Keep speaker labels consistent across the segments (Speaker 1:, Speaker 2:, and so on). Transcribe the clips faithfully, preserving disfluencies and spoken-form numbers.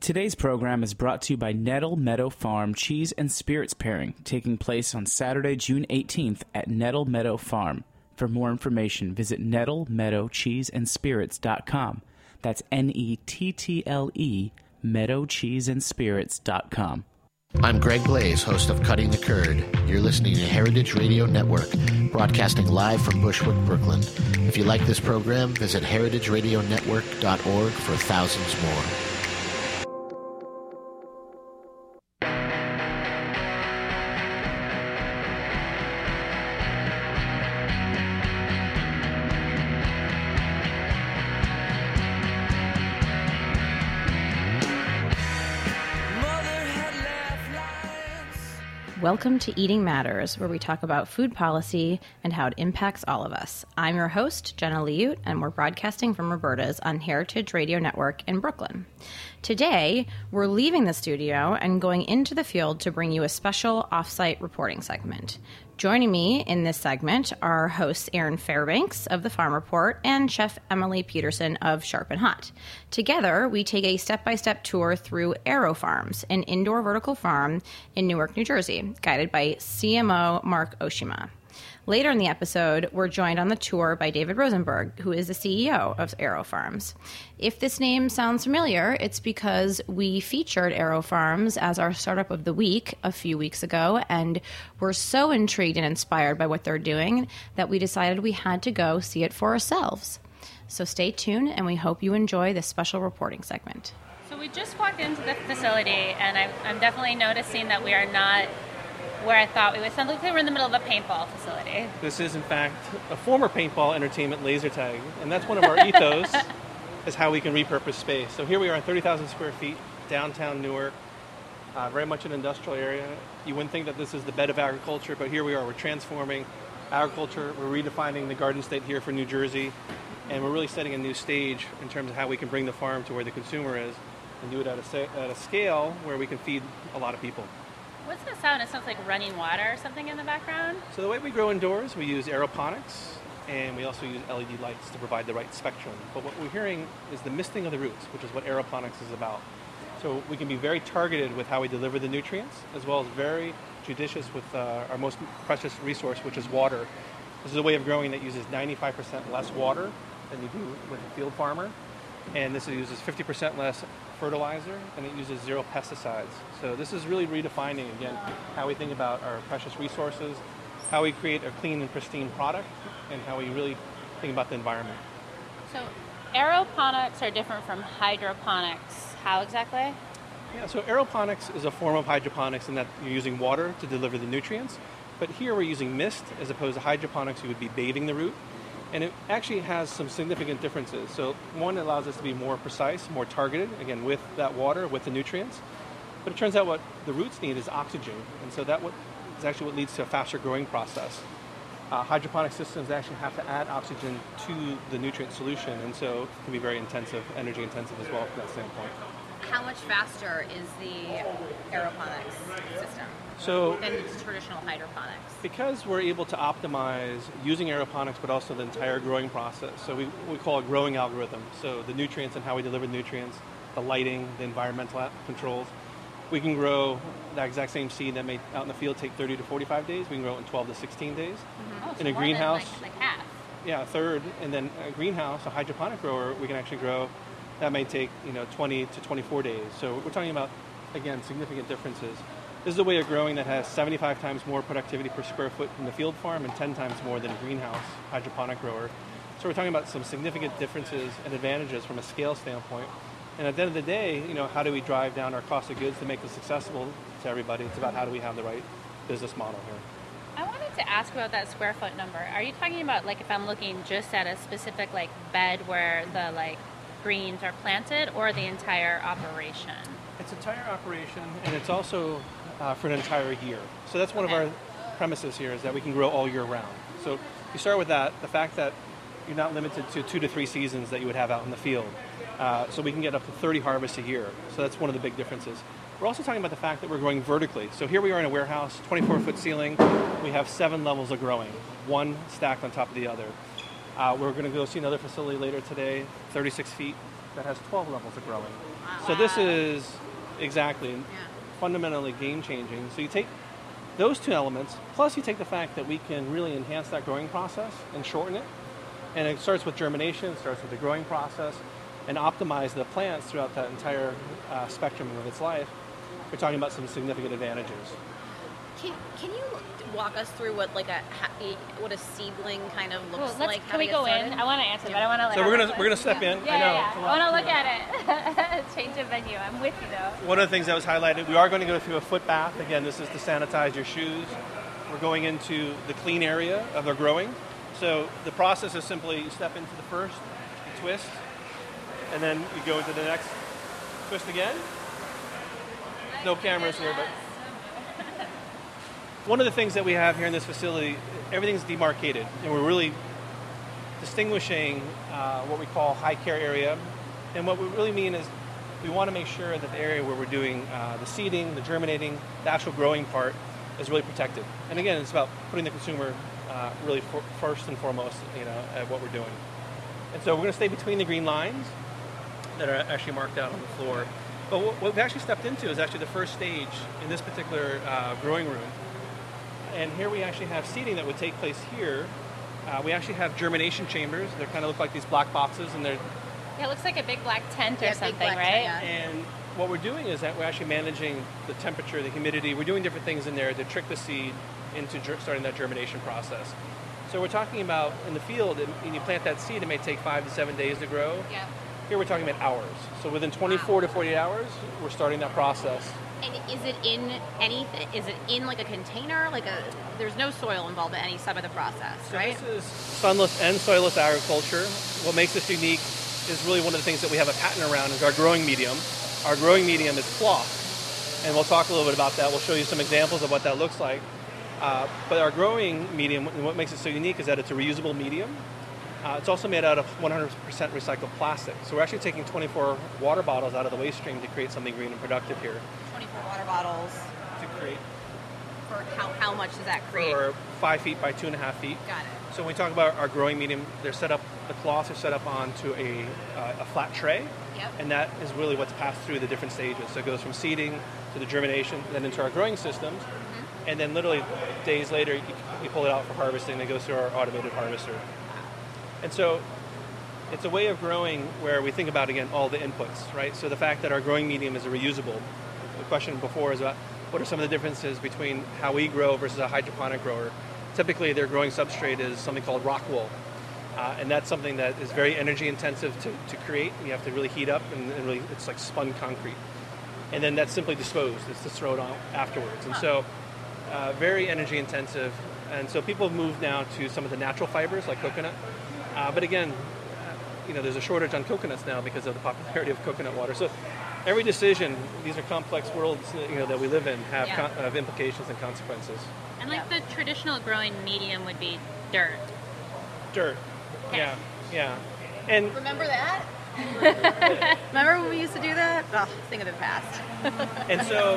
Speaker 1: Today's program is brought to you by Nettle Meadow Farm Cheese and Spirits Pairing, taking place on Saturday, June eighteenth at Nettle Meadow Farm. For more information, visit nettle meadow cheese and spirits dot com. That's N E T T L E, meadow cheese and spirits dot com.
Speaker 2: I'm Greg Blaze, host of Cutting the Curd. You're listening to Heritage Radio Network, broadcasting live from Bushwick, Brooklyn. If you like this program, visit heritage radio network dot org for thousands more.
Speaker 3: Welcome to Eating Matters, where we talk about food policy and how it impacts all of us. I'm your host, Jenna Liut, and we're broadcasting from Roberta's on Heritage Radio Network in Brooklyn. Today, we're leaving the studio and going into the field to bring you a special off-site reporting segment. Joining me in this segment are hosts Aaron Fairbanks of the Farm Report and Chef Emily Peterson of Sharp and Hot. Together, we take a step-by-step tour through AeroFarms, an indoor vertical farm in Newark, New Jersey, guided by C M O Mark Oshima. Later in the episode, we're joined on the tour by David Rosenberg, who is the C E O of AeroFarms. If this name sounds familiar, it's because we featured AeroFarms as our startup of the week a few weeks ago, and we're so intrigued and inspired by what they're doing that we decided we had to go see it for ourselves. So stay tuned, and we hope you enjoy this special reporting segment.
Speaker 4: So we just walked into the facility, and I'm, I'm definitely noticing that we are not where I thought we would. Sounds like we were in the middle of a paintball facility.
Speaker 5: This is, in fact, a former paintball entertainment laser tag, and that's one of our ethos, is how we can repurpose space. So here we are, thirty thousand square feet, downtown Newark, uh, very much an industrial area. You wouldn't think that this is the bed of agriculture, but here we are. We're transforming agriculture. We're redefining the Garden State here for New Jersey, and we're really setting a new stage in terms of how we can bring the farm to where the consumer is and do it at a, at a scale where we can feed a lot of people.
Speaker 4: What's the sound? It sounds like running water or something in the background.
Speaker 5: So the way we grow indoors, we use aeroponics, and we also use L E D lights to provide the right spectrum. But what we're hearing is the misting of the roots, which is what aeroponics is about. So we can be very targeted with how we deliver the nutrients, as well as very judicious with uh, our most precious resource, which is water. This is a way of growing that uses ninety-five percent less water than you do with a field farmer. And this uses fifty percent less fertilizer, and it uses zero pesticides. So this is really redefining, again, how we think about our precious resources, how we create a clean and pristine product, and how we really think about the environment.
Speaker 4: So aeroponics are different from hydroponics. How exactly?
Speaker 5: Yeah, so aeroponics is a form of hydroponics in that you're using water to deliver the nutrients. But here we're using mist as opposed to hydroponics. You would be bathing the root. And it actually has some significant differences. So one, it allows us to be more precise, more targeted, again, with that water, with the nutrients. But it turns out what the roots need is oxygen. And so that what, is actually what leads to a faster growing process. Uh, hydroponic systems actually have to add oxygen to the nutrient solution. And so it can be very intensive, energy intensive as well from that standpoint.
Speaker 3: How much faster is the aeroponics system
Speaker 5: so,
Speaker 3: than traditional hydroponics?
Speaker 5: Because we're able to optimize using aeroponics, but also the entire growing process. So we, we call it growing algorithm. So the nutrients and how we deliver nutrients, the lighting, the environmental controls. We can grow that exact same seed that may out in the field take thirty to forty-five days. We can grow it in twelve to sixteen days.
Speaker 4: Mm-hmm. Oh, so
Speaker 5: in a
Speaker 4: more
Speaker 5: greenhouse,
Speaker 4: than like, like half.
Speaker 5: Yeah, a third. And then a greenhouse, a hydroponic grower, we can actually grow. That may take, you know, twenty to twenty-four days. So we're talking about, again, significant differences. This is a way of growing that has seventy-five times more productivity per square foot in the field farm and ten times more than a greenhouse hydroponic grower. So we're talking about some significant differences and advantages from a scale standpoint. And at the end of the day, you know, how do we drive down our cost of goods to make this accessible to everybody? It's about how do we have the right business model here.
Speaker 4: I wanted to ask about that square foot number. Are you talking about, like, if I'm looking just at a specific, like, bed where the, like, greens are planted, or the entire operation?
Speaker 5: It's entire operation, and it's also uh, for an entire year. So that's one okay. of our premises here, is that we can grow all year round. So you start with that, the fact that you're not limited to two to three seasons that you would have out in the field. Uh, so we can get up to thirty harvests a year. So that's one of the big differences. We're also talking about the fact that we're growing vertically. So here we are in a warehouse, twenty-four foot ceiling. We have seven levels of growing, one stacked on top of the other. Uh, we're going to go see another facility later today, thirty-six feet, that has twelve levels of growing.
Speaker 3: Wow.
Speaker 5: So this is exactly
Speaker 3: Yeah.
Speaker 5: fundamentally game changing. So you take those two elements, plus you take the fact that we can really enhance that growing process and shorten it. And it starts with germination, it starts with the growing process, and optimize the plants throughout that entire uh, spectrum of its life. We're talking about some significant advantages.
Speaker 3: Can, can you walk us through what like a ha- what a seedling kind of looks
Speaker 4: Cool. Let's,
Speaker 3: like? how
Speaker 4: can we
Speaker 3: to
Speaker 4: go
Speaker 3: get
Speaker 4: in?
Speaker 3: started?
Speaker 4: I want to answer, but I want to like.
Speaker 5: So we're gonna we're gonna step in.
Speaker 4: Yeah,
Speaker 5: I know.
Speaker 4: yeah,
Speaker 5: it's a
Speaker 4: yeah.
Speaker 5: lot
Speaker 4: I want to
Speaker 5: to
Speaker 4: look
Speaker 5: do.
Speaker 4: at it. Change of venue. I'm with you though.
Speaker 5: One of the things that was highlighted, we are going to go through a foot bath. Again, this is to sanitize your shoes. We're going into the clean area of their growing. So the process is simply you step into the first, you twist, and then you go into the next, twist again. No cameras here, but one of the things that we have here in this facility, everything's demarcated, and we're really distinguishing uh, what we call high care area. And what we really mean is we want to make sure that the area where we're doing uh, the seeding, the germinating, the actual growing part is really protected. And again, it's about putting the consumer uh, really for, first and foremost, you know, at what we're doing. And so we're going to stay between the green lines that are actually marked out on the floor. But what, what we've actually stepped into is actually the first stage in this particular uh, growing room. And here we actually have seeding that would take place here. Uh, we actually have germination chambers. They kind of look like these black boxes, and they're
Speaker 4: Yeah, it looks like a big black tent or
Speaker 3: Yeah, big
Speaker 4: something,
Speaker 3: black
Speaker 4: right?
Speaker 3: tent, yeah.
Speaker 5: And what we're doing is that we're actually managing the temperature, the humidity. We're doing different things in there to trick the seed into ger- starting that germination process. So we're talking about in the field, and when you plant that seed, it may take five to seven days to grow.
Speaker 3: Yeah.
Speaker 5: Here we're talking about hours. So within twenty-four to forty-eight hours, we're starting that process.
Speaker 3: And is it in anything? Is it in like a container? Like a there's no soil involved in any side of the process,
Speaker 5: So
Speaker 3: right?
Speaker 5: this is sunless and soilless agriculture. What makes this unique is really one of the things that we have a patent around is our growing medium. Our growing medium is cloth, and we'll talk a little bit about that. We'll show you some examples of what that looks like. Uh, but our growing medium, and what makes it so unique is that it's a reusable medium. Uh, it's also made out of one hundred percent recycled plastic. So we're actually taking twenty-four water bottles out of the waste stream to create something green and productive here.
Speaker 3: twenty-four water bottles.
Speaker 5: To create
Speaker 3: For how, how much does that create?
Speaker 5: for five feet by two and a half feet.
Speaker 3: Got it.
Speaker 5: So when we talk about our growing medium, they're set up, the cloths are set up onto a, uh, a flat tray.
Speaker 3: Yep.
Speaker 5: And that is really what's passed through the different stages. So it goes from seeding to the germination, then into our growing systems. Mm-hmm. And then literally days later, you, you pull it out for harvesting, and it goes through our automated harvester. And so it's a way of growing where we think about, again, all the inputs, right? So the fact that our growing medium is a reusable. The question before is about what are some of the differences between how we grow versus a hydroponic grower. Typically, their growing substrate is something called rock wool. Uh, and that's something that is very energy intensive to, to create. You have to really heat up, and, and really it's like spun concrete. And then that's simply disposed. It's just thrown out afterwards. And so uh, very energy intensive. And so people have moved now to some of the natural fibers like coconut. Uh, but again, uh, you know, there's a shortage on coconuts now because of the popularity of coconut water. So every decision, these are complex worlds, you know, that we live in, have,
Speaker 3: Yeah.
Speaker 5: con- have implications and consequences.
Speaker 4: And like the traditional growing medium would be dirt.
Speaker 5: Dirt. Yeah, yeah. And
Speaker 3: Remember that? Remember when we used to do that? Oh, think of the past.
Speaker 5: and so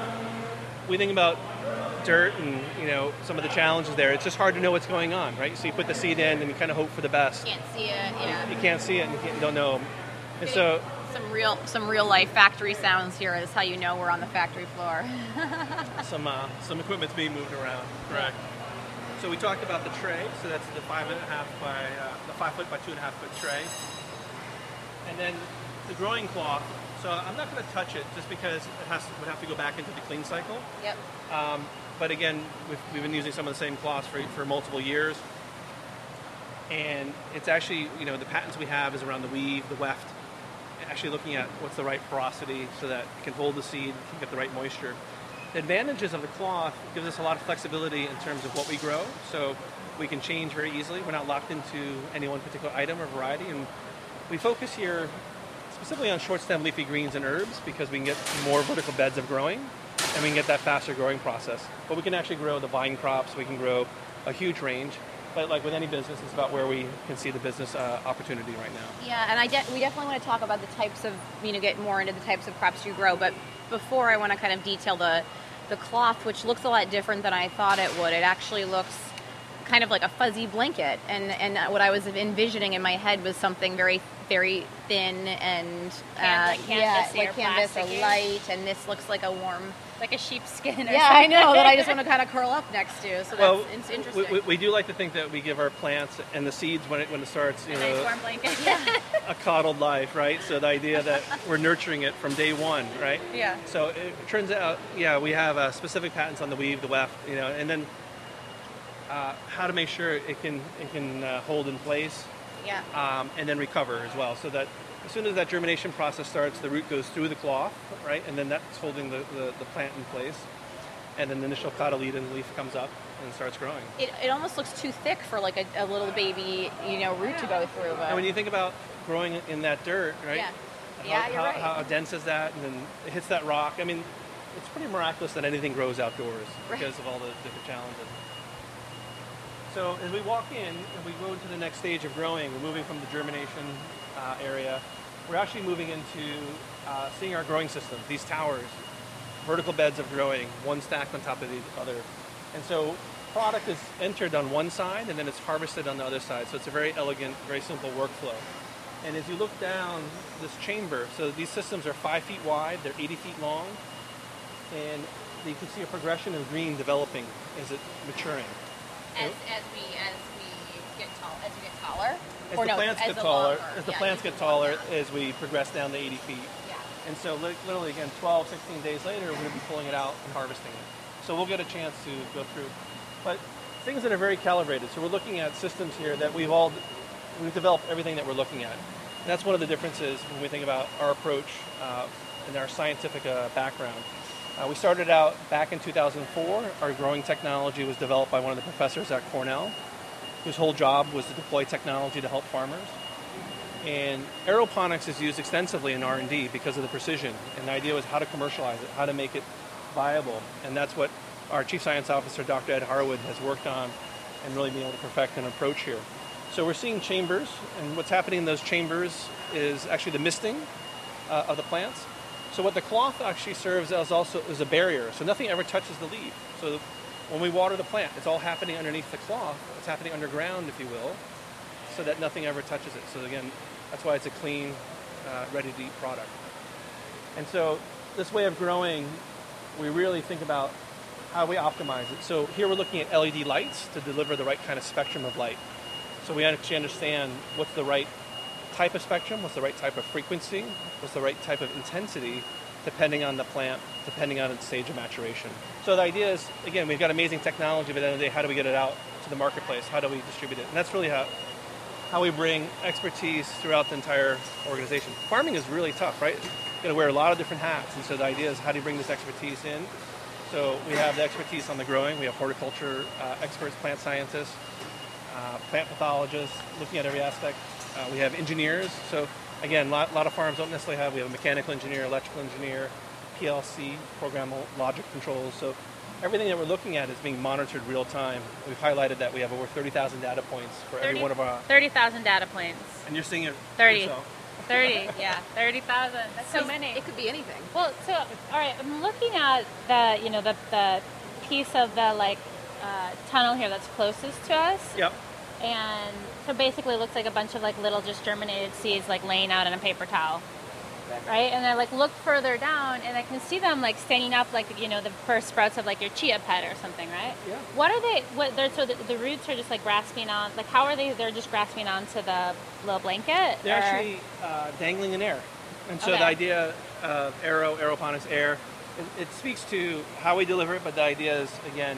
Speaker 5: we think about dirt and, you know, some of the challenges there. It's just hard to know what's going on, right? So you put the seed in and you kind of hope for the best.
Speaker 3: Can't see it. Yeah.
Speaker 5: You can't see it and you, can't, you don't know. And so
Speaker 3: Some real, some real life factory sounds here is how you know we're on the factory floor.
Speaker 5: some uh, some equipment's being moved around. Correct. So we talked about the tray. So that's the five and a half by uh, the five foot by two and a half foot tray. And then the growing cloth. So I'm not going to touch it just because it has would have to go back into the clean cycle.
Speaker 3: Yep.
Speaker 5: Um, but again, we've, we've been using some of the same cloths for, for multiple years. And it's actually, you know, the patents we have is around the weave, the weft, actually looking at what's the right porosity so that it can hold the seed, can get the right moisture. The advantages of the cloth gives us a lot of flexibility in terms of what we grow. So we can change very easily. We're not locked into any one particular item or variety. And we focus here specifically on short stem leafy greens and herbs because we can get more vertical beds of growing and we can get that faster growing process. But we can actually grow the vine crops, we can grow a huge range. But like with any business, it's about where we can see the business uh, opportunity right now.
Speaker 3: Yeah, and I de- we definitely want to talk about the types of, you know, get more into the types of crops you grow. But before, I want to kind of detail the the cloth, which looks a lot different than I thought it would. It actually looks kind of like a fuzzy blanket, and and what I was envisioning in my head was something very very thin and uh,
Speaker 4: Can- like
Speaker 3: yeah,
Speaker 4: canvas
Speaker 3: like
Speaker 4: or
Speaker 3: canvas or
Speaker 4: plasticky.
Speaker 3: light, and this looks like a warm.
Speaker 4: Like a sheepskin or
Speaker 3: Yeah, I
Speaker 4: something.
Speaker 3: know that I just want to kind of curl up next to. So that's
Speaker 5: Well,
Speaker 3: it's
Speaker 5: we,
Speaker 3: interesting.
Speaker 5: we, we do like to think that we give our plants and the seeds when it when it starts, you
Speaker 4: A nice
Speaker 5: know,
Speaker 4: warm blanket.
Speaker 5: a coddled life, right? So the idea that we're nurturing it from day one, right?
Speaker 4: Yeah.
Speaker 5: So it turns out, yeah, we have uh, specific patents on the weave, the weft, you know, and then uh, how to make sure it can it can uh, hold in place,
Speaker 3: yeah.
Speaker 5: um, and then recover as well. So that as soon as that germination process starts, the root goes through the cloth, right, and then that's holding the, the, the plant in place, and then the initial cotyledon leaf comes up and starts growing.
Speaker 3: It, it almost looks too thick for like a, a little baby, you know, root to go through. But
Speaker 5: And when you think about growing in that dirt, right?
Speaker 3: Yeah.
Speaker 5: How,
Speaker 3: Yeah, you're
Speaker 5: how,
Speaker 3: right.
Speaker 5: how dense is that? And then it hits that rock. I mean, it's pretty miraculous that anything grows outdoors
Speaker 3: Right.
Speaker 5: because of all the different challenges. So as we walk in and we go into the next stage of growing, we're moving from the germination uh, area. We're actually moving into uh, seeing our growing systems, these towers, vertical beds of growing, one stacked on top of the other. And so product is entered on one side and then it's harvested on the other side. So it's a very elegant, very simple workflow. And as you look down this chamber, so these systems are five feet wide, they're eighty feet long, and you can see a progression of green developing as it maturing.
Speaker 3: as, as we as we get tall, as we get taller,
Speaker 5: As
Speaker 3: or
Speaker 5: the
Speaker 3: no,
Speaker 5: plants
Speaker 3: as
Speaker 5: get
Speaker 3: the
Speaker 5: taller,
Speaker 3: longer.
Speaker 5: as the
Speaker 3: Yeah,
Speaker 5: plants
Speaker 3: you
Speaker 5: get
Speaker 3: can
Speaker 5: taller,
Speaker 3: look down.
Speaker 5: as we progress down to eighty feet.
Speaker 3: Yeah.
Speaker 5: And so li- literally, again, twelve, sixteen days later, we're going to be pulling it out and harvesting it. So we'll get a chance to go through. But things that are very calibrated. So we're looking at systems here that we've all, we've developed everything that we're looking at. And that's one of the differences when we think about our approach uh, and our scientific uh, background. Uh, we started out back in two thousand four. Our growing technology was developed by one of the professors at Cornell, whose whole job was to deploy technology to help farmers. And aeroponics is used extensively in R and D because of the precision. And the idea was how to commercialize it, how to make it viable. And that's what our Chief Science Officer, Doctor Ed Harwood, has worked on and really being able to perfect an approach here. So we're seeing chambers, and what's happening in those chambers is actually the misting uh, of the plants. So what the cloth actually serves as also as a barrier. So nothing ever touches the leaf. So when we water the plant, it's all happening underneath the cloth. It's happening underground, if you will, so that nothing ever touches it. So again, that's why it's a clean, uh, ready-to-eat product. And so this way of growing, we really think about how we optimize it. So here we're looking at L E D lights to deliver the right kind of spectrum of light. So we actually understand what's the right type of spectrum, what's the right type of frequency, what's the right type of intensity, depending on the plant, depending on its stage of maturation. So the idea is, again, we've got amazing technology, but at the end of the day, how do we get it out to the marketplace? How do we distribute it? And that's really how, how we bring expertise throughout the entire organization. Farming is really tough, right? You've got to wear a lot of different hats, and so the idea is how do you bring this expertise in? So we have the expertise on the growing, we have horticulture uh, experts, plant scientists, uh, plant pathologists, looking at every aspect. Uh, we have engineers, so again, a lot, lot of farms don't necessarily have, we have a mechanical engineer, electrical engineer, P L C, programmable logic controls, so everything that we're looking at is being monitored real time. We've highlighted that we have over thirty thousand data points for every one of our,
Speaker 4: thirty thousand data points.
Speaker 5: and you're seeing it
Speaker 4: thirty.
Speaker 5: yourself.
Speaker 4: thirty, yeah, thirty thousand. That's so many.
Speaker 3: It could be anything.
Speaker 4: Well, so all right, I'm looking at the you know the the piece of the like uh, tunnel here that's closest to us,
Speaker 5: Yep.
Speaker 4: and so basically it looks like a bunch of like little just germinated seeds like laying out in a paper towel, right? And I like look further down and I can see them like standing up like you know the first sprouts of like your chia pet or something, right?
Speaker 5: Yeah.
Speaker 4: What are they? What they're so the, the roots are just like grasping on. Like how are they? They're just grasping onto the little blanket.
Speaker 5: They're
Speaker 4: or-
Speaker 5: actually uh, dangling in air. And so
Speaker 4: Okay.
Speaker 5: the idea of aero, aeroponics, air, it, it speaks to how we deliver it, but the idea is, again,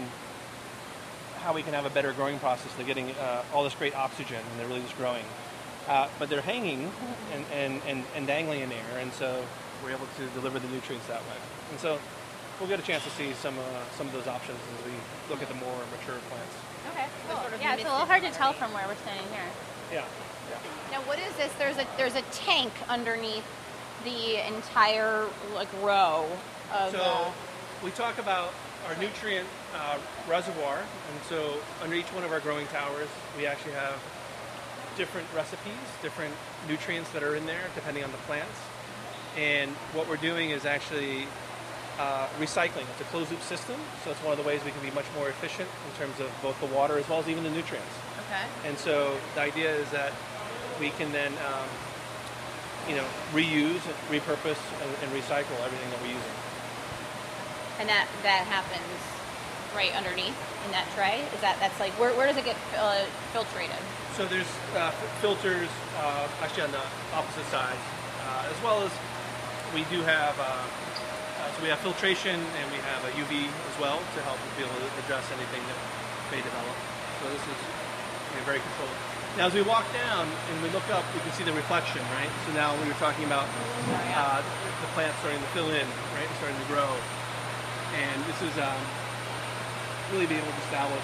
Speaker 5: how we can have a better growing process. They're getting uh, all this great oxygen, and they're really just growing. Uh, but they're hanging and, and, and, and dangling in air, and so we're able to deliver the nutrients that way. And so we'll get a chance to see some, uh, some of those options as we look at the more mature plants.
Speaker 4: Okay, cool.
Speaker 3: sort of
Speaker 4: Yeah, it's a little
Speaker 3: misted
Speaker 4: hard to tell
Speaker 3: already.
Speaker 4: from where we're standing here.
Speaker 5: Yeah.
Speaker 3: Now, what is this? There's a there's a tank underneath the entire like row of.
Speaker 5: So
Speaker 3: uh,
Speaker 5: we talk about our nutrient uh, reservoir, and so under each one of our growing towers, we actually have different recipes, different nutrients that are in there depending on the plants. And what we're doing is actually uh, recycling. It's a closed-loop system, so it's one of the ways we can be much more efficient in terms of both the water as well as even the nutrients.
Speaker 3: Okay.
Speaker 5: And so the idea is that we can then, um, you know, reuse, repurpose, and, and recycle everything that we're using.
Speaker 3: And that, that happens right underneath in that tray? Is that, that's like, where, where does it get uh, filtrated?
Speaker 5: So there's uh, f- filters uh, actually on the opposite side, uh, as well as we do have, uh, uh, so we have filtration and we have a U V as well to help be able to address anything that may develop. So this is you know, very controlled. Now as we walk down and we look up, we can see the reflection, right? So now we were talking about uh, the plant starting to fill in, right, and starting to grow. And this is um, really being able to establish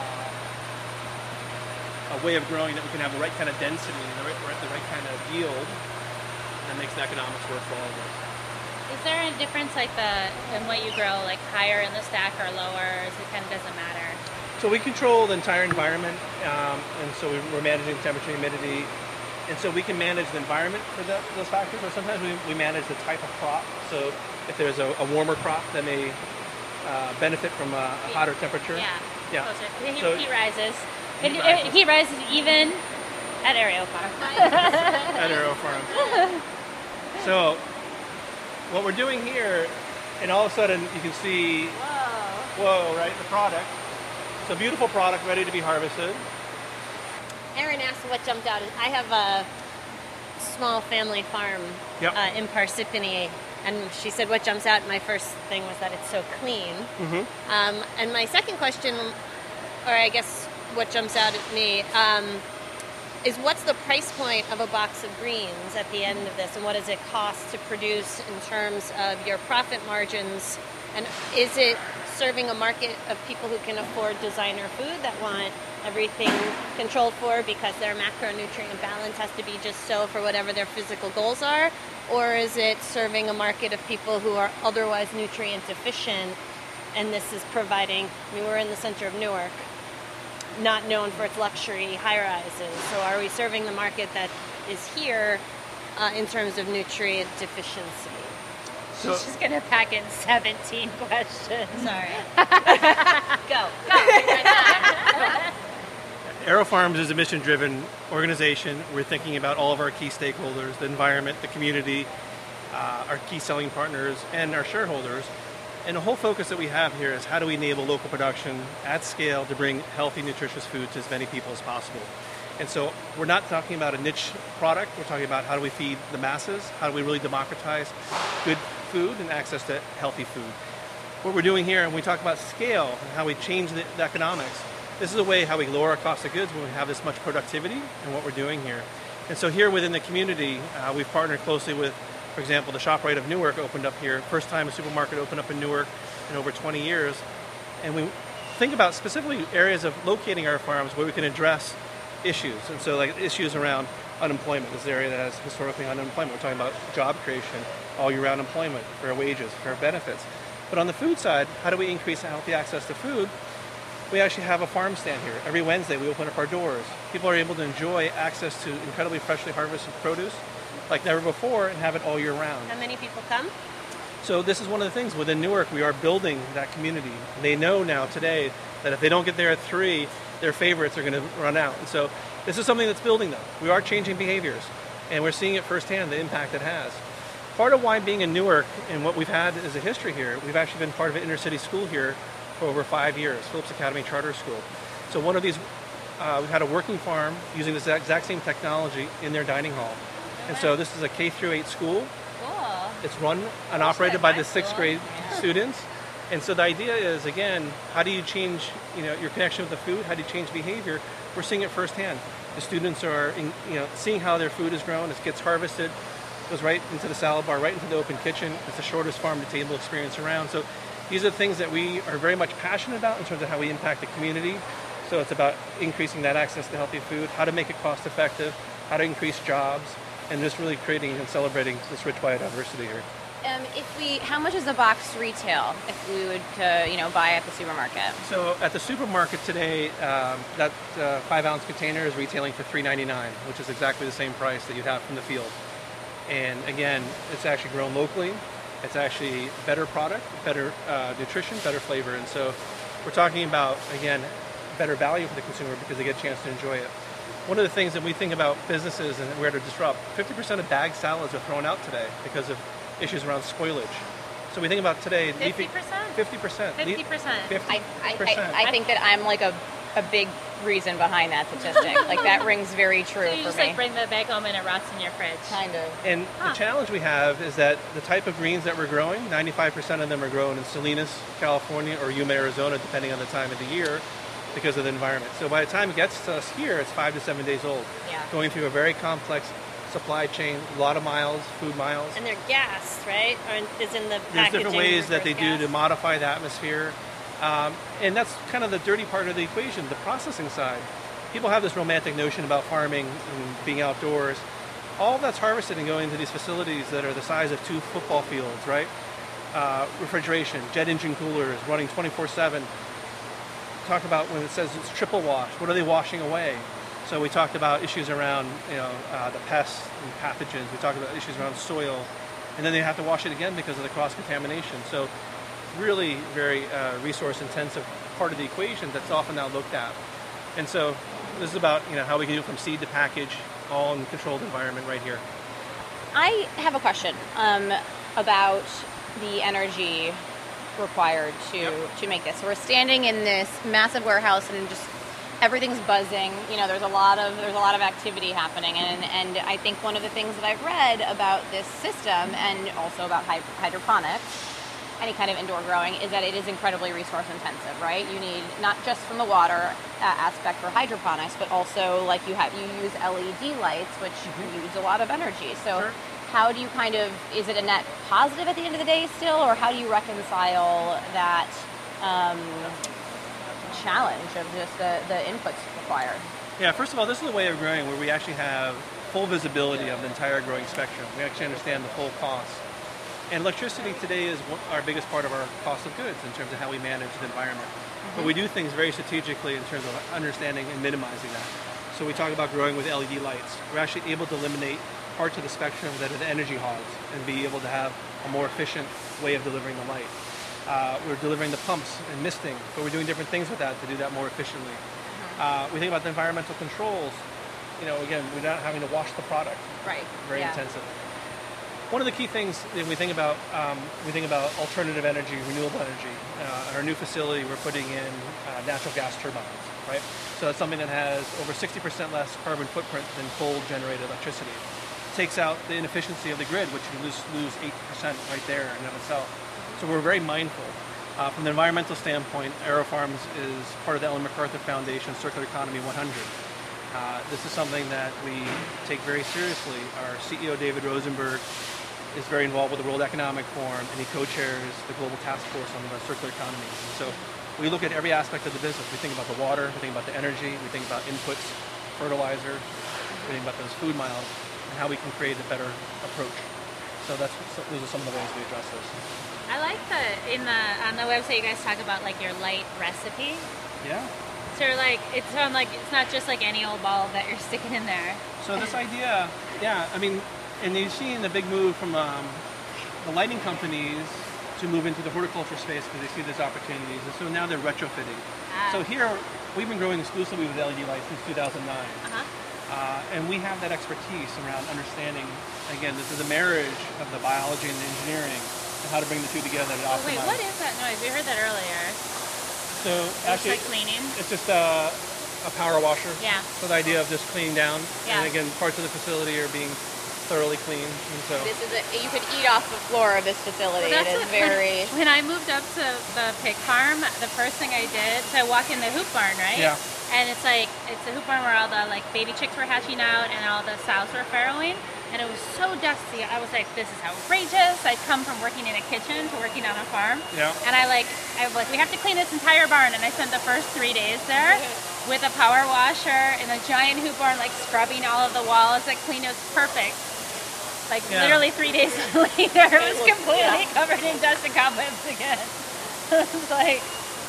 Speaker 5: uh, a way of growing that we can have the right kind of density and the right, the right kind of yield that makes the economics work for all of us.
Speaker 4: Is there a difference like the in what you grow, like higher in the stack or lower? Or it kind of doesn't matter?
Speaker 5: So we control the entire environment, um, and so we're managing temperature, humidity, and so we can manage the environment for the, those factors, or sometimes we, we manage the type of crop. So if there's a, a warmer crop that may uh, benefit from a, a hotter temperature.
Speaker 4: Yeah,
Speaker 5: yeah.
Speaker 4: Closer. Heat,
Speaker 5: So,
Speaker 4: heat rises.
Speaker 5: Heat
Speaker 4: It-
Speaker 5: rises.
Speaker 4: it- Heat rises even at Aereo Farm.
Speaker 5: at Aero Farm. So what we're doing here, and all of a sudden you can see,
Speaker 4: Whoa.
Speaker 5: whoa, right, the product. It's a beautiful product ready to be harvested.
Speaker 6: Erin asked what jumped out. I have a small family farm
Speaker 5: Yep.
Speaker 6: uh, in Parsippany, and she said what jumps out. My first thing was that it's so clean.
Speaker 5: Mm-hmm.
Speaker 6: Um, and my second question, or I guess what jumps out at me, um, is what's the price point of a box of greens at the end of this, and what does it cost to produce in terms of your profit margins? And is it serving a market of people who can afford designer food that want everything controlled for because their macronutrient balance has to be just so for whatever their physical goals are? Or is it serving a market of people who are otherwise nutrient deficient, and this is providing, I mean, we're in the center of Newark, not known for its luxury high-rises. So are we serving the market that is here uh, in terms of nutrient deficiency?
Speaker 5: So,
Speaker 4: She's just gonna pack in seventeen questions.
Speaker 3: Sorry.
Speaker 6: Go.
Speaker 5: Aero Farms is a mission-driven organization. We're thinking about all of our key stakeholders, the environment, the community, uh, our key selling partners, and our shareholders. And the whole focus that we have here is how do we enable local production at scale to bring healthy, nutritious food to as many people as possible. And so we're not talking about a niche product. We're talking about how do we feed the masses? How do we really democratize good food and access to healthy food? What we're doing here, and we talk about scale and how we change the, the economics, this is a way how we lower our cost of goods when we have this much productivity in what we're doing here. And so here within the community, uh, we've partnered closely with, for example, the ShopRite of Newark opened up here. First time a supermarket opened up in Newark in over twenty years. And we think about specifically areas of locating our farms where we can address issues. And so like issues around unemployment. This is an area that has historically unemployment. We're talking about job creation, all year-round employment, fair wages, fair benefits. But on the food side, how do we increase healthy access to food? We actually have a farm stand here. Every Wednesday we open up our doors. People are able to enjoy access to incredibly freshly harvested produce like never before and have it all year round.
Speaker 6: How many people come?
Speaker 5: So this is one of the things within Newark, we are building that community. They know now today that if they don't get there at three, their favorites are going to run out. And so this is something that's building them. We are changing behaviors, and we're seeing it firsthand, the impact it has. Part of why being in Newark and what we've had as a history here, we've actually been part of an inner city school here for over five years, Phillips Academy Charter School. So one of these, uh, we've had a working farm using this exact same technology in their dining hall. And so this is a K through eight school.
Speaker 4: Cool.
Speaker 5: It's run and operated by the sixth grade students. And so the idea is, again, how do you change, you know, your connection with the food? How do you change behavior? We're seeing it firsthand. The students are, in, you know, seeing how their food is grown. It gets harvested, goes right into the salad bar, right into the open kitchen. It's the shortest farm-to-table experience around. So these are things that we are very much passionate about in terms of how we impact the community. So it's about increasing that access to healthy food, how to make it cost-effective, how to increase jobs, and just really creating and celebrating this rich biodiversity here.
Speaker 3: Um, if we, how much is a box retail if we would, uh, you know, buy at the supermarket?
Speaker 5: So at the supermarket today, um, that uh, five-ounce container is retailing for three ninety-nine, which is exactly the same price that you'd have from the field. And again, it's actually grown locally. It's actually better product, better uh, nutrition, better flavor. And so we're talking about, again, better value for the consumer because they get a chance to enjoy it. One of the things that we think about businesses and where to disrupt, fifty percent of bagged salads are thrown out today because of issues around spoilage. So we think about today...
Speaker 4: fifty percent?
Speaker 5: fifty percent.
Speaker 4: fifty percent.
Speaker 3: I, I, I, I think that I'm like a, a big reason behind that statistic. Like that rings very true
Speaker 4: So you
Speaker 3: for
Speaker 4: just
Speaker 3: me.
Speaker 4: like bring the bag home and it rots in your fridge.
Speaker 3: Kind of.
Speaker 5: And
Speaker 4: Huh.
Speaker 5: the challenge we have is that the type of greens that we're growing, ninety-five percent of them are grown in Salinas, California, or Yuma, Arizona, depending on the time of the year, because of the environment. So by the time it gets to us here, it's five to seven days old.
Speaker 3: Yeah.
Speaker 5: Going through a very complex supply chain, a lot of miles, food miles.
Speaker 6: And they're gassed, right? Or is in the
Speaker 5: There's
Speaker 6: packaging
Speaker 5: different ways that they do
Speaker 6: gas?
Speaker 5: to modify the atmosphere. Um, and that's kind of the dirty part of the equation, the processing side. People have this romantic notion about farming and being outdoors. All that's harvested and going to these facilities that are the size of two football fields, right? Uh, refrigeration, jet engine coolers, running twenty-four seven. Talk about when it says it's triple wash, what are they washing away? So we talked about issues around, you know, uh, the pests and pathogens. We talked about issues around soil, and then they have to wash it again because of the cross-contamination. So really very uh, resource-intensive part of the equation that's often not looked at. And so this is about, you know, how we can do it from seed to package, all in a controlled environment right here.
Speaker 3: I have a question um, about the energy required to
Speaker 5: Yep.
Speaker 3: to make this. So we're standing in this massive warehouse and just everything's buzzing. You know, there's a lot of there's a lot of activity happening, and and I think one of the things that I've read about this system and also about hy- hydroponics, any kind of indoor growing, is that it is incredibly resource intensive, right? You need not just from the water uh, aspect for hydroponics, but also like you have you use L E D lights, which use a lot of energy. So.
Speaker 5: Sure.
Speaker 3: How do you kind of, is it a net positive at the end of the day still, or how do you reconcile that um, challenge of just the, the inputs required?
Speaker 5: Yeah, first of all, this is a way of growing where we actually have full visibility of the entire growing spectrum. We actually understand the full cost. And electricity today is one- our biggest part of our cost of goods in terms of how we manage the environment. But we do things very strategically in terms of understanding and minimizing that. So we talk about growing with L E D lights. We're actually able to eliminate parts of the spectrum that are the energy hogs and be able to have a more efficient way of delivering the light. Uh, we're delivering the pumps and misting, but we're doing different things with that to do that more efficiently. Uh, we think about the environmental controls. You know, again, we're not having to wash the product.
Speaker 3: Right.
Speaker 5: Very
Speaker 3: yeah.
Speaker 5: intensive. One of the key things that we think about, um, we think about alternative energy, renewable energy. Uh, at our new facility, we're putting in uh, natural gas turbines, right? So that's something that has over sixty percent less carbon footprint than coal-generated electricity. Takes out the inefficiency of the grid, which you lose, lose eight percent right there in and of itself. So we're very mindful. Uh, from the environmental standpoint, AeroFarms is part of the Ellen MacArthur Foundation Circular Economy one hundred. Uh, this is something that we take very seriously. Our C E O, David Rosenberg, is very involved with the World Economic Forum, and he co-chairs the Global Task Force on the Circular Economy. And so we look at every aspect of the business. We think about the water, we think about the energy, we think about inputs, fertilizer, we think about those food miles, and how we can create a better approach. So that's so those are some of the ways we address this.
Speaker 4: I like the in the on the website you guys talk about like your light recipe.
Speaker 5: Yeah.
Speaker 4: So like it's on like it's not just like any old bulb that you're sticking in there.
Speaker 5: So this idea, yeah, I mean, and you've seen the big move from um, the lighting companies to move into the horticulture space because they see there's opportunities, and so now they're retrofitting.
Speaker 4: Ah.
Speaker 5: So here, we've been growing exclusively with L E D lights since two thousand nine.
Speaker 4: Uh-huh.
Speaker 5: Uh, and we have that expertise around understanding, again, this is a marriage of the biology and the engineering and how to bring the two together to
Speaker 4: Oh,
Speaker 5: optimize.
Speaker 4: wait, what is that noise? We heard that earlier.
Speaker 5: So
Speaker 4: It
Speaker 5: actually,
Speaker 4: looks like cleaning.
Speaker 5: it's just a, a power washer.
Speaker 4: Yeah.
Speaker 5: So the idea of just cleaning down.
Speaker 4: Yeah.
Speaker 5: And again, parts of the facility are being thoroughly cleaned. And so
Speaker 3: This is a, you could eat off the floor of this facility.
Speaker 4: That's
Speaker 3: it is
Speaker 4: what-
Speaker 3: very...
Speaker 4: When, when I moved up to the pig farm, the first thing I did, so I walk in the hoop barn, right?
Speaker 5: Yeah.
Speaker 4: And it's like it's a hoop barn where all the like baby chicks were hatching out and all the sows were farrowing, and it was so dusty. I was like, this is outrageous. I'd come from working in a kitchen to working on a farm.
Speaker 5: Yeah.
Speaker 4: And I like I was like, we have to clean this entire barn, and I spent the first three days there with a power washer in a giant hoop barn, like scrubbing all of the walls, like clean. It was perfect. Like
Speaker 5: Yeah.
Speaker 4: literally three days later, it was completely covered in dust and cobwebs again. It was like,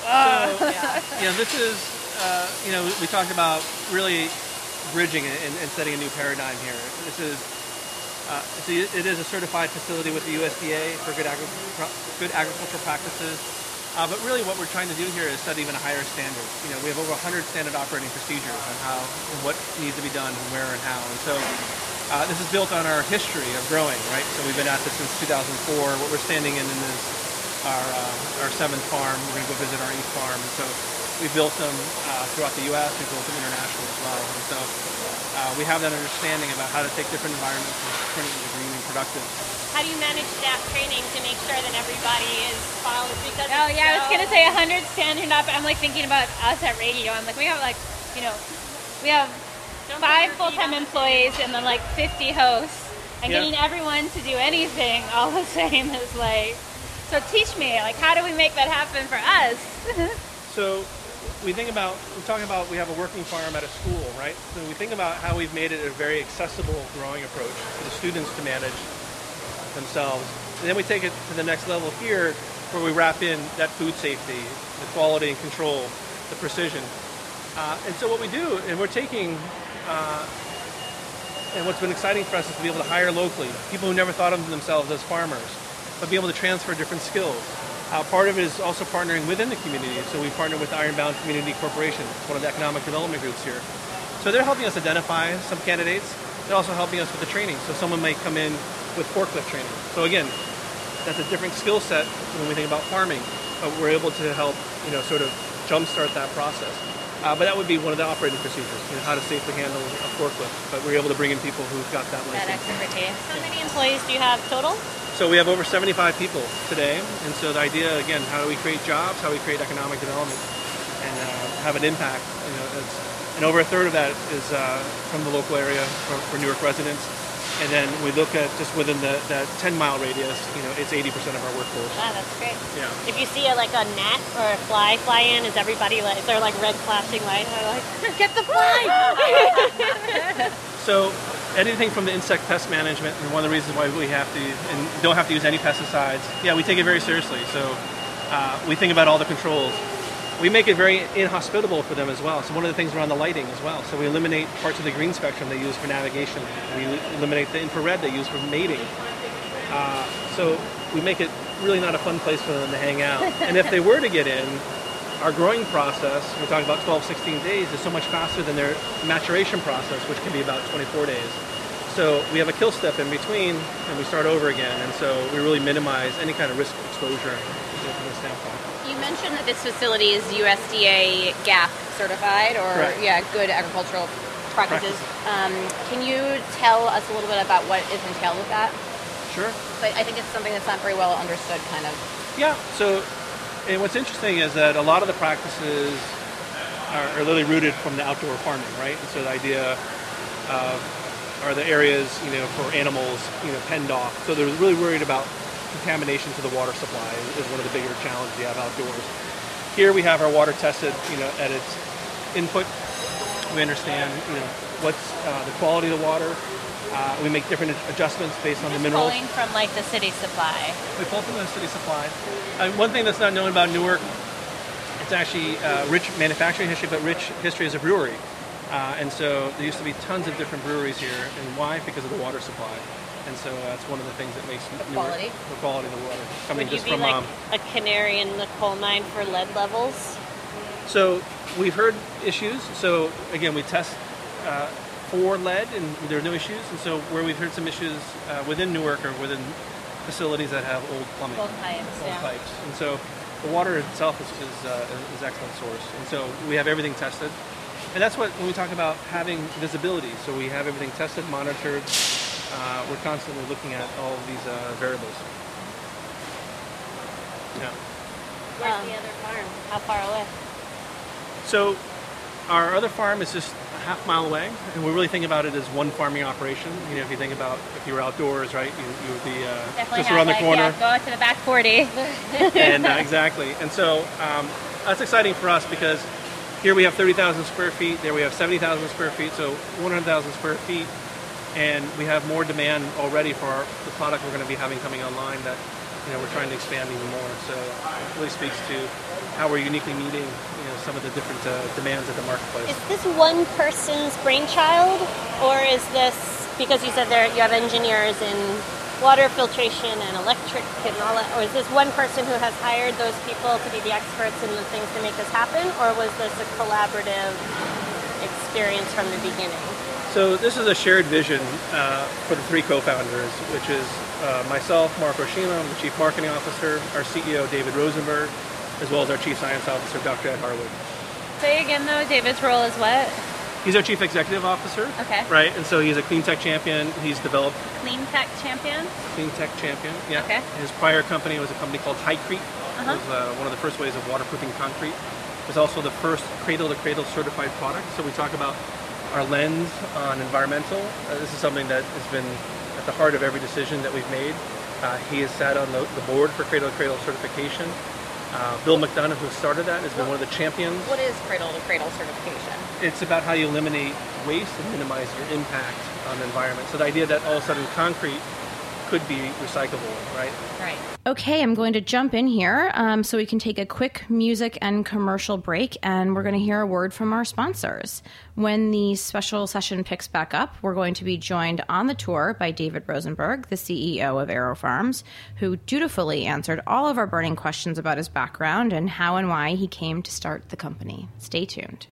Speaker 4: oh.
Speaker 5: So, you know, this is, uh, you know, we talked about really bridging and, and setting a new paradigm here. This is Uh, so it is a certified facility with the U S D A for good, agri- good agricultural practices. Uh, but really what we're trying to do here is set even a higher standard. You know, we have over one hundred standard operating procedures on how and what needs to be done and where and how. And so uh, this is built on our history of growing, right? So we've been at this since two thousand four. What we're standing in is our, uh, our seventh farm. We're going to go visit our eighth farm. And so we built them uh, throughout the U S. We built them internationally as well. And so uh, we have that understanding about how to take different environments and turn it into green and productive.
Speaker 6: How do you manage staff training to make sure that everybody is followed? Because
Speaker 4: Oh yeah, I was
Speaker 6: so-
Speaker 4: gonna say one hundred standing up. I'm like thinking about us at radio. I'm like, we have like, you know, we have
Speaker 6: Don't
Speaker 4: five
Speaker 6: put your feet
Speaker 4: full-time
Speaker 6: on the
Speaker 4: employees and then like fifty hosts, and
Speaker 5: Yeah.
Speaker 4: getting everyone to do anything all the same is like. So teach me, like, how do we make that happen for us?
Speaker 5: So we think about, we're talking about, we have a working farm at a school, right? So we think about how we've made it a very accessible growing approach for the students to manage themselves. And then we take it to the next level here, where we wrap in that food safety, the quality and control, the precision. Uh, and so what we do, and we're taking, uh, and what's been exciting for us is to be able to hire locally, people who never thought of themselves as farmers, but be able to transfer different skills. Uh, part of it is also partnering within the community. So we partner with Ironbound Community Corporation. It's one of the economic development groups here. So they're helping us identify some candidates. They're also helping us with the training. So someone might come in with forklift training. So again, that's a different skill set when we think about farming. But we're able to help, you know, sort of jumpstart that process. Uh, but that would be one of the operating procedures, you know, how to safely handle a forklift. But we're able to bring in people who've got that
Speaker 6: That
Speaker 5: license.
Speaker 6: expertise. How many employees do you have total?
Speaker 5: So we have over seventy-five people today, and so the idea, again, how do we create jobs, how do we create economic development, and uh, have an impact. You know, it's, and over a third of that is uh, from the local area for, for Newark residents, and then we look at just within the that ten mile radius. You know, it's eighty percent of our workforce.
Speaker 6: Wow, that's great.
Speaker 5: Yeah.
Speaker 6: If you see a, like a gnat or a fly fly in, is everybody like, is there like red flashing lights? They're like, get the fly!
Speaker 5: So anything from the insect pest management, and one of the reasons why we have to and don't have to use any pesticides, yeah, we take it very seriously. So uh, we think about all the controls. We make it very inhospitable for them as well. So one of the things around the lighting as well. So we eliminate parts of the green spectrum they use for navigation. We eliminate the infrared they use for mating. Uh, so we make it really not a fun place for them to hang out. And if they were to get in, our growing process, we're talking about twelve, sixteen days, is so much faster than their maturation process, which can be about twenty-four days. So we have a kill step in between, and we start over again. And so we really minimize any kind of risk exposure from this standpoint.
Speaker 3: You mentioned that this facility is U S D A G A P certified, or
Speaker 5: Correct.
Speaker 3: yeah, good agricultural practices. Um, can you tell us a little bit about what is entailed with that?
Speaker 5: Sure.
Speaker 3: But I think it's something that's not very well understood, kind of.
Speaker 5: Yeah. So, and what's interesting is that a lot of the practices are, are literally rooted from the outdoor farming, right? And so the idea of are the areas, you know, for animals, you know, penned off. So they're really worried about contamination to the water supply is one of the bigger challenges you have outdoors. Here we have our water tested, you know, at its input. We understand, you know, what's uh, the quality of the water. Uh, we make different adjustments based on the
Speaker 4: Just
Speaker 5: minerals.
Speaker 4: pulling from like the city supply.
Speaker 5: We pull from the city supply. Uh, one thing that's not known about Newark, it's actually uh, rich manufacturing history, but rich history as a brewery. Uh, and so there used to be tons of different breweries here. And why? Because of the water supply. And so that's one of the things that makes
Speaker 3: The
Speaker 5: Newark,
Speaker 3: quality.
Speaker 5: the quality of the water coming
Speaker 6: Would you
Speaker 5: just
Speaker 6: be
Speaker 5: from.
Speaker 6: like
Speaker 5: Um,
Speaker 6: a canary in the coal mine for lead levels?
Speaker 5: so we've heard issues. So again, we test uh, for lead, and there are no issues. And so where we've heard some issues uh, within Newark or within facilities that have old plumbing.
Speaker 4: Old pipes,
Speaker 5: old
Speaker 4: yeah.
Speaker 5: pipes. And so the water itself is is, uh, is excellent source. And so we have everything tested. And that's what, when we talk about having visibility, so we have everything tested, monitored. Uh, we're constantly looking at all of these uh, variables. Yeah.
Speaker 6: Where's
Speaker 3: Um,
Speaker 6: the other farm? How far away?
Speaker 5: So our other farm is just a half mile away, and we really think about it as one farming operation. You know, if you think about if you were outdoors, right, you, you would be uh,
Speaker 4: Definitely
Speaker 5: just
Speaker 4: have
Speaker 5: around the
Speaker 4: like,
Speaker 5: corner.
Speaker 4: yeah, go out to the back forty.
Speaker 5: and uh, exactly. And so um, that's exciting for us because here we have thirty thousand square feet, there we have seventy thousand square feet, so one hundred thousand square feet, and we have more demand already for our, the product we're going to be having coming online that, you know, we're trying to expand even more. So it really speaks to how we're uniquely meeting, you know, some of the different uh, demands of the marketplace.
Speaker 6: Is this one person's brainchild, or is this because you said there you have engineers in water filtration and electric and all that, or is this one person who has hired those people to be the experts in the things to make this happen, or was this a collaborative experience from the beginning?
Speaker 5: So this is a shared vision uh, for the three co-founders, which is uh, myself, Mark Oshima, I'm the Chief Marketing Officer, our C E O, David Rosenberg, as well as our Chief Science Officer, Doctor Ed Harwood.
Speaker 4: Say again, though, David's role is what?
Speaker 5: He's our Chief Executive Officer.
Speaker 4: Okay.
Speaker 5: Right, and so he's a clean tech champion. He's developed...
Speaker 4: Clean tech champion?
Speaker 5: Clean tech champion, yeah.
Speaker 4: Okay.
Speaker 5: His prior company was a company called Highcrete.
Speaker 4: Uh-huh.
Speaker 5: It was uh, one of the first ways of waterproofing concrete. It was also the first cradle-to-cradle certified product. So we talk about our lens on environmental. Uh, this is something that has been at the heart of every decision that we've made. Uh, he has sat on the, the board for cradle-to-cradle certification. Uh, Bill McDonough, who started that, has been one of the champions.
Speaker 6: What is cradle-to-cradle certification?
Speaker 5: It's about how you eliminate waste and minimize your impact on the environment. So the idea that all of a sudden concrete could be recyclable, right?
Speaker 6: Right.
Speaker 3: Okay, I'm going to jump in here um, so we can take a quick music and commercial break, and we're going to hear a word from our sponsors. When the special session picks back up, we're going to be joined on the tour by David Rosenberg, the C E O of AeroFarms, who dutifully answered all of our burning questions about his background and how and why he came to start the company. Stay tuned.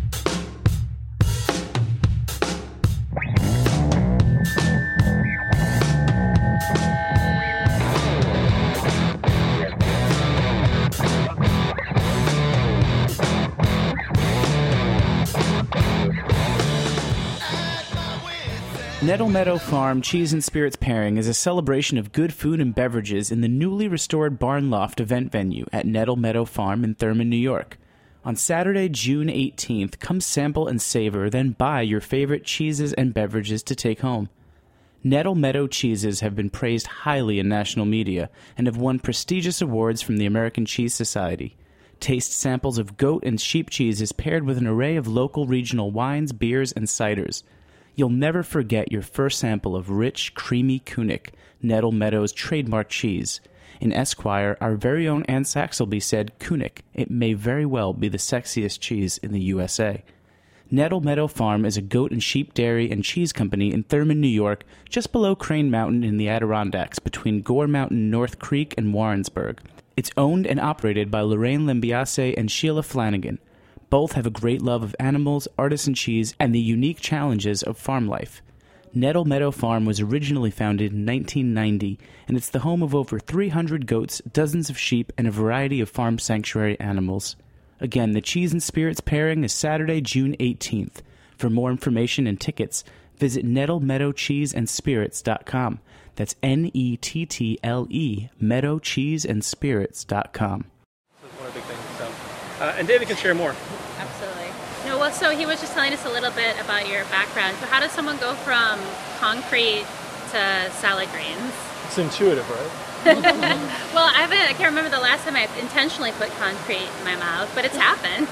Speaker 1: Nettle Meadow Farm Cheese and Spirits Pairing is a celebration of good food and beverages in the newly restored Barn Loft event venue at Nettle Meadow Farm in Thurman, New York. On Saturday, June eighteenth, come sample and savor, then buy your favorite cheeses and beverages to take home. Nettle Meadow cheeses have been praised highly in national media and have won prestigious awards from the American Cheese Society. Taste samples of goat and sheep cheeses paired with an array of local regional wines, beers, and ciders. You'll never forget your first sample of rich, creamy Kunik, Nettle Meadow's trademark cheese. In Esquire, our very own Ann Saxelby said, Kunik, it may very well be the sexiest cheese in the U S A. Nettle Meadow Farm is a goat and sheep dairy and cheese company in Thurman, New York, just below Crane Mountain in the Adirondacks, between Gore Mountain, North Creek, and Warrensburg. It's owned and operated by Lorraine Limbiase and Sheila Flanagan. Both have a great love of animals, artisan cheese, and the unique challenges of farm life. Nettle Meadow Farm was originally founded in nineteen ninety, and it's the home of over three hundred goats, dozens of sheep, and a variety of farm sanctuary animals. Again, the Cheese and Spirits Pairing is Saturday, June eighteenth. For more information and tickets, visit nettle meadow cheese and spirits dot com. That's N E T T L E, meadow cheese and spirits dot com.
Speaker 5: That's one of the big things. So. Uh, and David can share more.
Speaker 4: Absolutely. No, well, so he was just telling us a little bit about your background. So how does someone go from concrete to salad greens?
Speaker 7: It's intuitive, right?
Speaker 4: Well, I haven't, I can't remember the last time I intentionally put concrete in my mouth, but it's happened.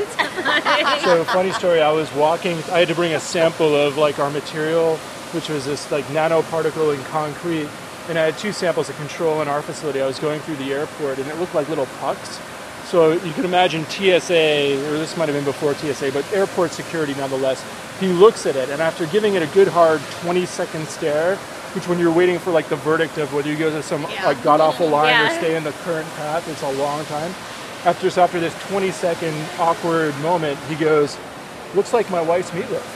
Speaker 7: So, funny story, I was walking, I had to bring a sample of like our material, which was this like nanoparticle in concrete, and I had two samples of control in our facility. I was going through the airport, and it looked like little pucks. So you can imagine T S A, or this might have been before T S A, but airport security nonetheless. He looks at it, and after giving it a good hard twenty second stare, which when you're waiting for like the verdict of whether you go to some
Speaker 4: yeah.
Speaker 7: like god awful line
Speaker 4: yeah.
Speaker 7: or stay in the current path, it's a long time. After so after this twenty second awkward moment, he goes, "Looks like my wife's meatloaf."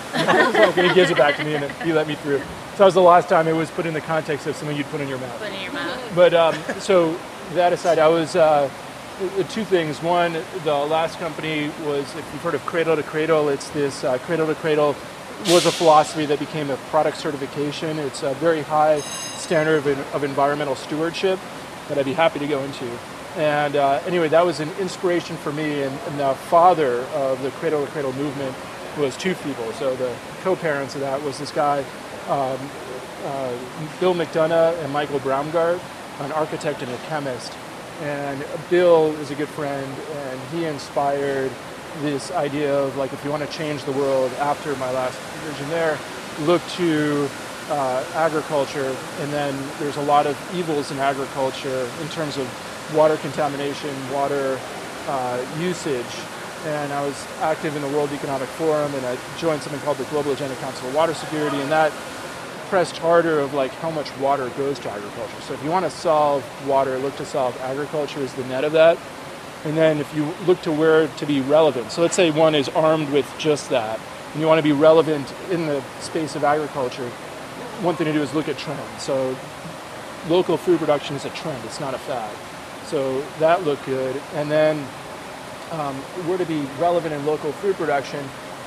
Speaker 7: And he gives it back to me, and then he let me through. So that was the last time it was put in the context of something you'd put in your mouth.
Speaker 4: Put in your mouth.
Speaker 7: But um, so that aside, I was. Uh, Two things. One, the last company was, if you've heard of Cradle to Cradle, it's this uh, Cradle to Cradle was a philosophy that became a product certification. It's a very high standard of, of environmental stewardship that I'd be happy to go into. And uh, anyway, that was an inspiration for me. And, and the father of the Cradle to Cradle movement was two people. So the co-parents of that was this guy, um, uh, Bill McDonough and Michael Braumgart, an architect and a chemist. And Bill is a good friend, and he inspired this idea of, like, if you want to change the world after my last vision there, look to uh, agriculture. And then there's a lot of evils in agriculture in terms of water contamination, water uh, usage. And I was active in the World Economic Forum, and I joined something called the Global Agenda Council of Water Security, and that pressed harder of like how much water goes to agriculture. So if you want to solve water, look to solve agriculture as the net of that. And then if you look to where to be relevant, so let's say one is armed with just that, and you want to be relevant in the space of agriculture, one thing to do is look at trends. So local food production is a trend, it's not a fad. So that looked good. And then um, where to be relevant in local food production,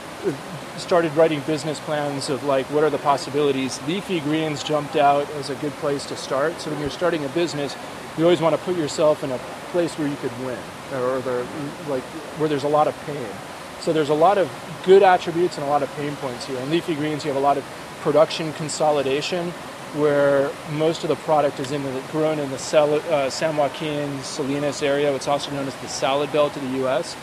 Speaker 7: started writing business plans of like what are the possibilities. Leafy greens jumped out as a good place to start. So when you're starting a business, you always want to put yourself in a place where you could win, or there, like where there's a lot of pain. So there's a lot of good attributes and a lot of pain points here. In leafy greens, you have a lot of production consolidation, where most of the product is in the, grown in the Sal, uh, San Joaquin, Salinas area. It's also known as the salad belt of the U S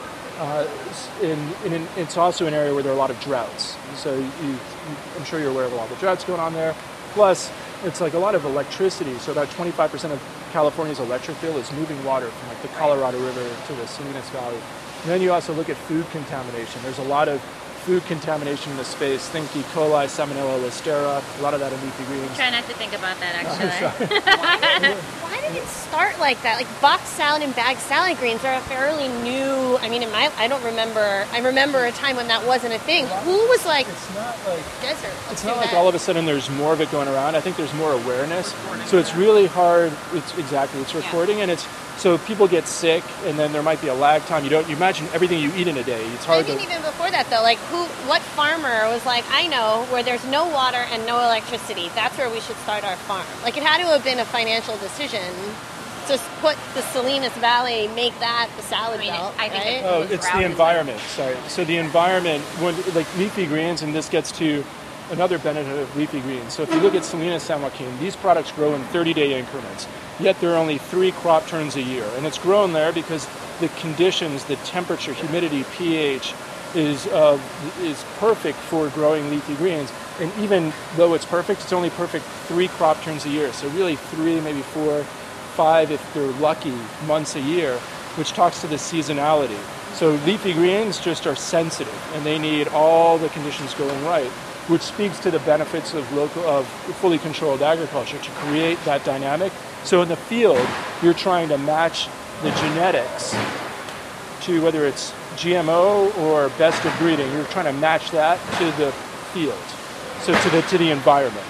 Speaker 7: Uh, in, in, it's also an area where there are a lot of droughts. So you, you, I'm sure you're aware of a lot of the droughts going on there. Plus, it's like a lot of electricity. So about twenty-five percent of California's electric bill is moving water from like the Colorado River to the Salinas Valley. And then you also look at food contamination. There's a lot of food contamination in the space. Think E. coli, Salmonella, Listeria, a lot of that in leafy greens.
Speaker 6: Try not to think about that, actually.
Speaker 7: Oh,
Speaker 6: why, did, why did it start like that? Like boxed salad and bagged salad greens are a fairly new, I mean, in my, I don't remember, I remember a time when that wasn't a thing. Who was like,
Speaker 7: it's not like,
Speaker 6: desert, let's
Speaker 7: it's
Speaker 6: do
Speaker 7: not like
Speaker 6: that.
Speaker 7: all of a sudden there's more of it going around. I think there's more awareness. So it's really hard, it's exactly, it's recording, and it's, so people get sick, and then there might be a lag time. You don't, you imagine everything you eat in a day. It's hard
Speaker 6: I mean,
Speaker 7: to...
Speaker 6: even before that, though, like, who, what farmer was like, I know where there's no water and no electricity, that's where we should start our farm. Like, it had to have been a financial decision to put the Salinas Valley, make that the salad
Speaker 4: I mean,
Speaker 6: belt,
Speaker 4: I think
Speaker 6: right?
Speaker 4: it-
Speaker 7: Oh,
Speaker 4: was
Speaker 7: it's the
Speaker 4: routed.
Speaker 7: environment, sorry. So the environment, when, like leafy greens, and this gets to another benefit of leafy greens. So if you look at Salinas, San Joaquin, these products grow in thirty-day increments, yet there are only three crop turns a year. And it's grown there because the conditions, the temperature, humidity, pH, is uh, is perfect for growing leafy greens. And even though it's perfect, it's only perfect three crop turns a year. So really three, maybe four, five, if they're lucky, months a year, which talks to the seasonality. So leafy greens just are sensitive, and they need all the conditions going right, which speaks to the benefits of local, of fully controlled agriculture to create that dynamic. So in the field, you're trying to match the genetics to whether it's G M O or best of breeding. You're trying to match that to the field, so to the to the environment.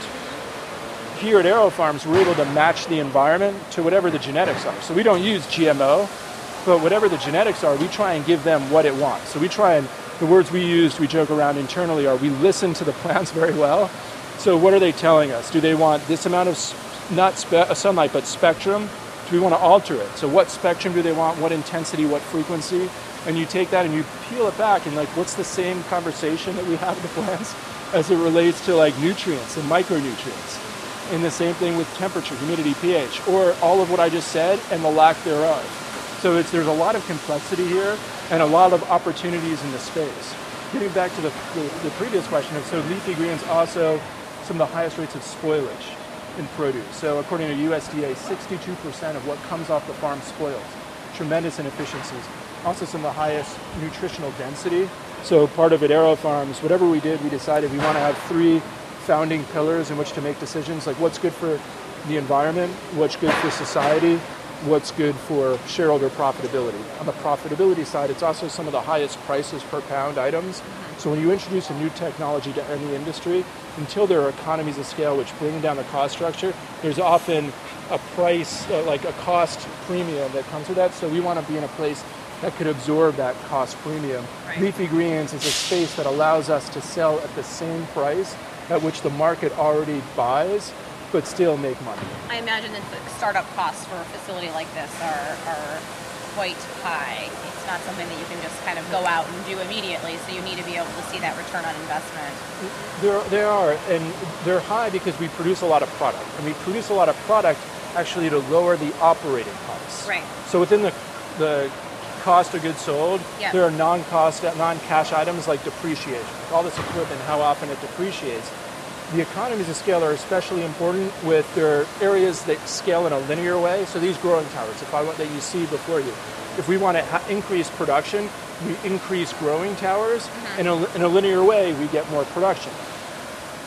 Speaker 7: Here at AeroFarms, we're able to match the environment to whatever the genetics are. So we don't use G M O, but whatever the genetics are, we try and give them what it wants. So we try and, the words we used, we joke around internally, are we listen to the plants very well. So what are they telling us? Do they want this amount of, s- not spe- uh, sunlight, but spectrum? Do we want to alter it? So what spectrum do they want? What intensity? What frequency? And you take that and you peel it back, and like, what's the same conversation that we have with the plants as it relates to like nutrients and micronutrients? And the same thing with temperature, humidity, pH, or all of what I just said and the lack thereof. So it's, there's a lot of complexity here and a lot of opportunities in the space. Getting back to the, the, the previous question, so leafy greens also some of the highest rates of spoilage in produce. So according to U S D A, sixty-two percent of what comes off the farm spoils. Tremendous inefficiencies. Also some of the highest nutritional density. So part of it, AeroFarms, whatever we did, we decided we want to have three founding pillars in which to make decisions, like what's good for the environment, what's good for society, what's good for shareholder profitability. On the profitability side, it's also some of the highest prices per pound items. So when you introduce a new technology to any industry, until there are economies of scale which bring down the cost structure, there's often a price, uh, like a cost premium that comes with that. So we want to be in a place that could absorb that cost premium.
Speaker 3: Right.
Speaker 7: Leafy greens is a space that allows us to sell at the same price at which the market already buys, but still make money.
Speaker 3: I imagine that the startup costs for a facility like this are, are quite high. It's not something that you can just kind of go out and do immediately, so you need to be able to see that return on investment.
Speaker 7: There, there are, and they're high because we produce a lot of product. And we produce a lot of product actually to lower the operating costs.
Speaker 3: Right.
Speaker 7: So within the, the cost of goods sold,
Speaker 3: Yeah.
Speaker 7: there are non-cost, non-cash items like depreciation. All this equipment, how often it depreciates. The economies of scale are especially important with their areas that scale in a linear way. So these growing towers, if I want that you see before you, if we want to ha- increase production, we increase growing towers.
Speaker 3: Mm-hmm.
Speaker 7: In, a, in a linear way, we get more production.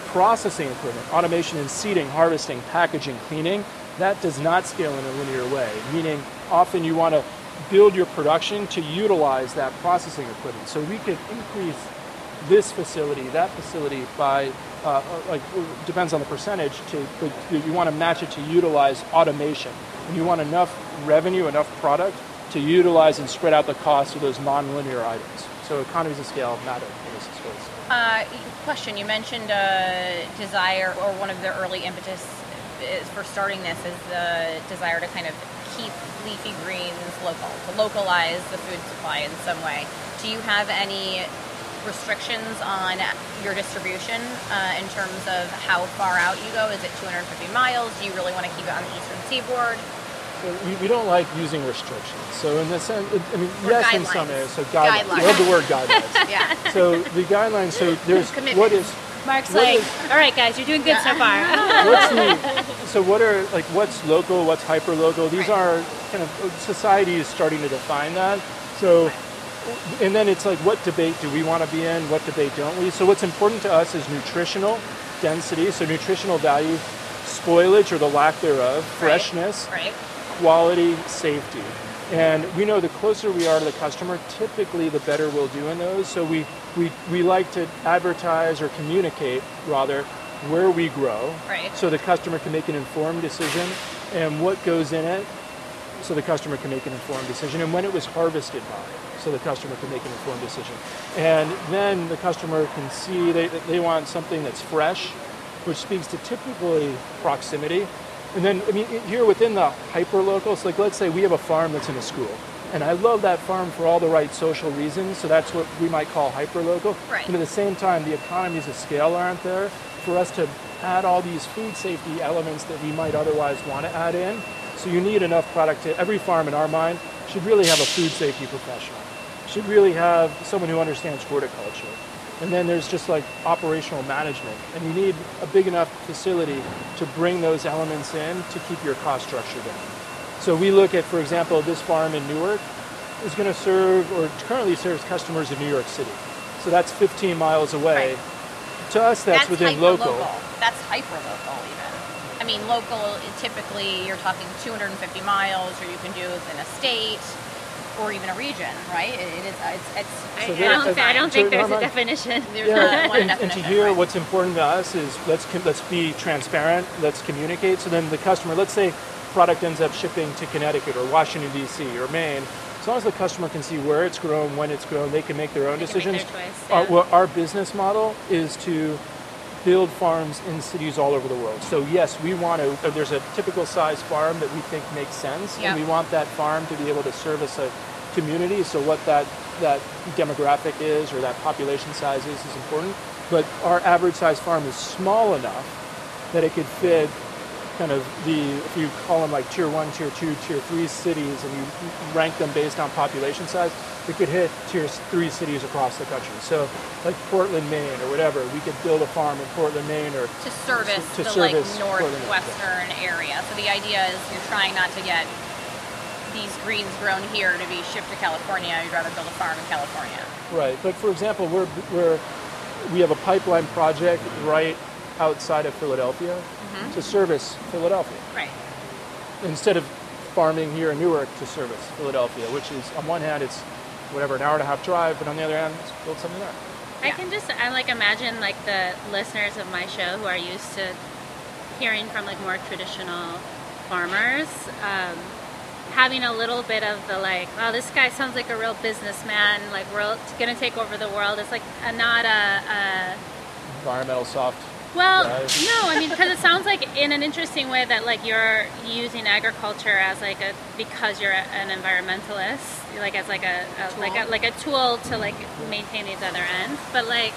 Speaker 7: processing equipment, automation in seeding, harvesting, packaging, cleaning, that does not scale in a linear way, meaning often you want to build your production to utilize that processing equipment. So we could increase this facility, that facility by, uh, like, depends on the percentage, to, but you want to match it to utilize automation. And you want enough revenue, enough product to utilize and spread out the cost of those non-linear items. So economies of scale matter in this space.
Speaker 8: Uh, question, you mentioned uh, desire, or one of the early impetus is for starting this is the desire to kind of keep leafy greens local, to localize the food supply in some way. Do you have any restrictions on your distribution uh, in terms of how far out you go? Is it two hundred fifty miles? Do you really want to keep it on the eastern seaboard?
Speaker 7: So we, we don't like using restrictions. So in the sense, I mean,
Speaker 8: Or
Speaker 7: yes,
Speaker 8: guidelines.
Speaker 7: in some areas. So guidelines.
Speaker 8: Guidelines.
Speaker 7: I love the word guidelines.
Speaker 8: Yeah.
Speaker 7: So the guidelines. So there's
Speaker 8: Commitment.
Speaker 7: what is.
Speaker 4: Mark's
Speaker 7: What
Speaker 4: like,
Speaker 7: is-
Speaker 4: all right, guys, you're doing good so far.
Speaker 7: What's the, so what are like what's local, what's hyper local? These
Speaker 8: Right.
Speaker 7: are kind of society is starting to define that. So, and then it's like, what debate do we want to be in? What debate don't we? So what's important to us is nutritional density, so nutritional value, spoilage or the lack thereof, freshness,
Speaker 8: Right.
Speaker 7: quality, safety. And we know the closer we are to the customer, typically the better we'll do in those. So we, we, we like to advertise or communicate, rather, where we grow,
Speaker 8: Right.
Speaker 7: so the customer can make an informed decision, and what goes in it, so the customer can make an informed decision, and when it was harvested by, so the customer can make an informed decision. And then the customer can see they, they want something that's fresh, which speaks to typically proximity. And then, I mean, here within the hyper-locals, like let's say we have a farm that's in a school, and I love that farm for all the right social reasons, so that's what we might call hyper-local.
Speaker 8: Right.
Speaker 7: But at the same time, the economies of scale aren't there for us to add all these food safety elements that we might otherwise want to add in. So you need enough product to, every farm in our mind should really have a food safety professional, should really have someone who understands horticulture. And then there's just like operational management. And you need a big enough facility to bring those elements in to keep your cost structure down. So we look at, for example, this farm in Newark is going to serve, or currently serves customers in New York City. So that's fifteen miles away.
Speaker 8: Right.
Speaker 7: To us, that's, within local.
Speaker 8: hyper-local. That's hyper-local even. I mean, local, typically you're talking two hundred fifty miles, or you can do within a state, or even a region, right? It, it is, it's, it's,
Speaker 4: I,
Speaker 7: So
Speaker 4: I
Speaker 7: there-
Speaker 4: don't, I don't
Speaker 7: so
Speaker 4: think there's a
Speaker 7: Norma-
Speaker 4: definition.
Speaker 8: there's
Speaker 7: Yeah,
Speaker 8: not one
Speaker 7: and, and to
Speaker 8: definition.
Speaker 7: hear
Speaker 8: right?
Speaker 7: what's important to us is let's com- let's be transparent, let's communicate. So then the customer, let's say product ends up shipping to Connecticut or Washington D C or Maine. As long as the customer can see where it's grown, when it's grown, they can make their own
Speaker 4: They can make
Speaker 7: decisions.
Speaker 4: their choice,
Speaker 7: Our,
Speaker 4: yeah.
Speaker 7: well, our business model is to build farms in cities all over the world. So yes, we want to. uh, There's a typical size farm that we think makes sense,
Speaker 8: Yeah.
Speaker 7: and we want that farm to be able to service a community. So what that that demographic is or that population size is is important. But our average size farm is small enough that it could fit kind of the, if you call them like tier one, tier two, tier three cities, and you rank them based on population size, it could hit tier three cities across the country. So like Portland, Maine, or whatever, we could build a farm in Portland, Maine, or
Speaker 8: to service
Speaker 7: to
Speaker 8: the
Speaker 7: service
Speaker 8: like
Speaker 7: Portland,
Speaker 8: northwestern area. So the idea is you're trying not to get these greens grown here to be shipped to California. You'd rather build a farm in California.
Speaker 7: Right, but for example, we're, we're, we have a pipeline project right outside of Philadelphia
Speaker 8: Mm-hmm.
Speaker 7: to service Philadelphia,
Speaker 8: Right.
Speaker 7: instead of farming here in Newark to service Philadelphia, which is, on one hand, it's whatever, an hour and a half drive, but on the other hand, let's build something there.
Speaker 4: I can just, I like imagine like the listeners of my show who are used to hearing from like more traditional farmers, um, having a little bit of the like, oh, this guy sounds like a real businessman, like we're gonna take over the world. It's like a, not a, a
Speaker 7: Environmental soft.
Speaker 4: well,
Speaker 7: Right.
Speaker 4: no, I mean, because it sounds like in an interesting way that like you're using agriculture as like a, because you're an environmentalist, like as like a, a like a like a tool to like maintain these other ends. But like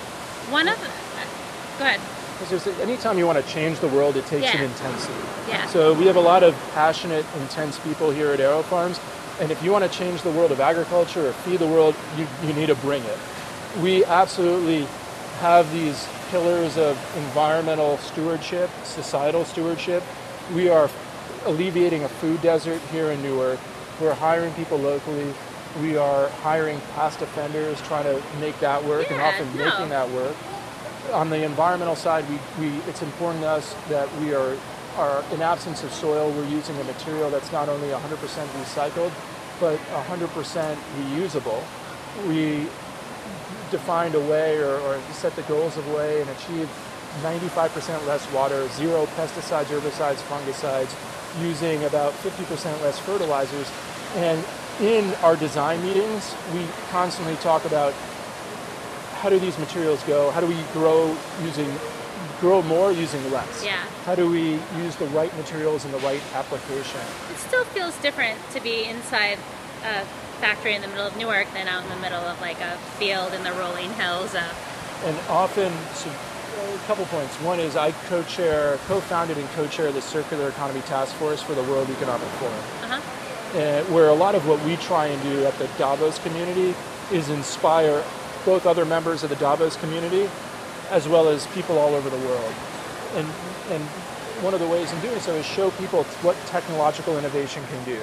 Speaker 4: one of, go ahead.
Speaker 7: Because there's, anytime you want to change the world, it takes
Speaker 4: Yeah.
Speaker 7: an intensity.
Speaker 4: Yeah.
Speaker 7: So we have a lot of passionate, intense people here at Aero Farms, and if you want to change the world of agriculture or feed the world, you, you need to bring it. We absolutely have these pillars of environmental stewardship, societal stewardship. We are alleviating a food desert here in Newark. We're hiring people locally. We are hiring past offenders, trying to make that work, and
Speaker 4: Yeah,
Speaker 7: often
Speaker 4: no.
Speaker 7: making that work. on the environmental side, we, we it's important to us that we are, are, in absence of soil, we're using a material that's not only one hundred percent recycled, but one hundred percent reusable. We defined a way or, or set the goals of a way and achieved ninety-five percent less water, zero pesticides, herbicides, fungicides, using about fifty percent less fertilizers. And in our design meetings, we constantly talk about how do these materials go? How do we grow using grow more using less?
Speaker 4: Yeah.
Speaker 7: How do we use the right materials in the right application?
Speaker 4: It still feels different to be inside a factory in the middle of Newark than out in the middle of like a field in the rolling hills of.
Speaker 7: And often, so a couple points. One is I co-chair, co-founded and co-chair the Circular Economy Task Force for the World Economic Forum.
Speaker 4: Uh-huh.
Speaker 7: Uh, where a lot of what we try and do at the Davos community is inspire both other members of the Davos community as well as people all over the world. And, and one of the ways in doing so is show people what technological innovation can do.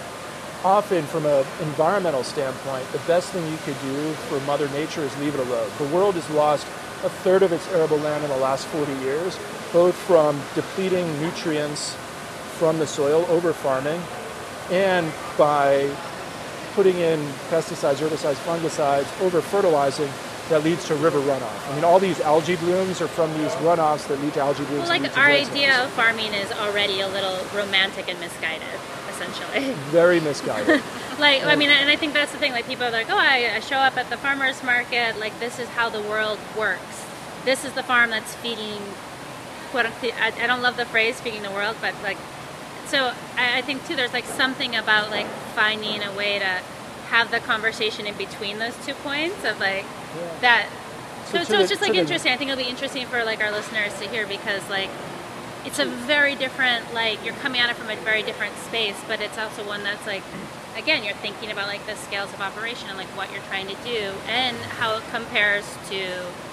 Speaker 7: Often from an environmental standpoint, the best thing you could do for Mother Nature is leave it alone. The world has lost a third of its arable land in the last forty years, both from depleting nutrients from the soil, over farming, and by putting in pesticides, herbicides, fungicides, over fertilizing that leads to river runoff. I mean, all these algae blooms are from these runoffs that lead to algae blooms.
Speaker 4: Well, like our idea of farming is already a little romantic and misguided, essentially.
Speaker 7: Very misguided.
Speaker 4: Like, I mean, and I think that's the thing. Like, people are like, oh, I, I show up at the farmer's market. Like, this is how the world works. This is the farm that's feeding. What I, I don't love the phrase "feeding the world," but like, so I, I think too. There's like something about like finding a way to have the conversation in between those two points of like yeah. that. So, so, so it's just like interesting. I think it'll be interesting for like our listeners to hear because like. It's a very different, like, you're coming at it from a very different space, but it's also one that's, like, again, you're thinking about, like, the scales of operation and, like, what you're trying to do and how it compares to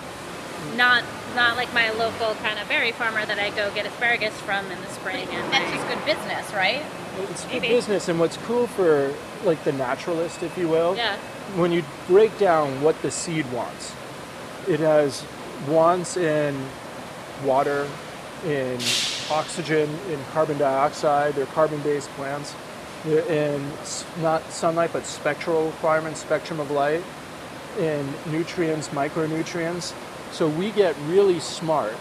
Speaker 4: not, not like my local kind of berry farmer that I go get asparagus from in the spring. And
Speaker 8: that's just good business, right?
Speaker 7: It's good business, and what's cool for, like, the naturalist, if you will,
Speaker 4: yeah.
Speaker 7: when you break down what the seed wants, it has wants in water, in oxygen, in carbon dioxide, they're carbon-based plants, they're in not sunlight but spectral requirements, spectrum of light, in nutrients, micronutrients. So we get really smart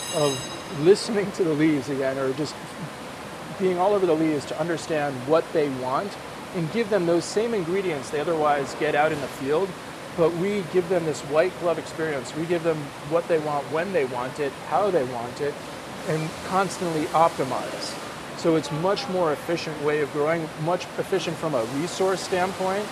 Speaker 7: of listening to the leaves again, or just being all over the leaves to understand what they want and give them those same ingredients they otherwise get out in the field, but we give them this white glove experience. We give them what they want, when they want it, how they want it, and constantly optimize. So it's much more efficient way of growing, much efficient from a resource standpoint,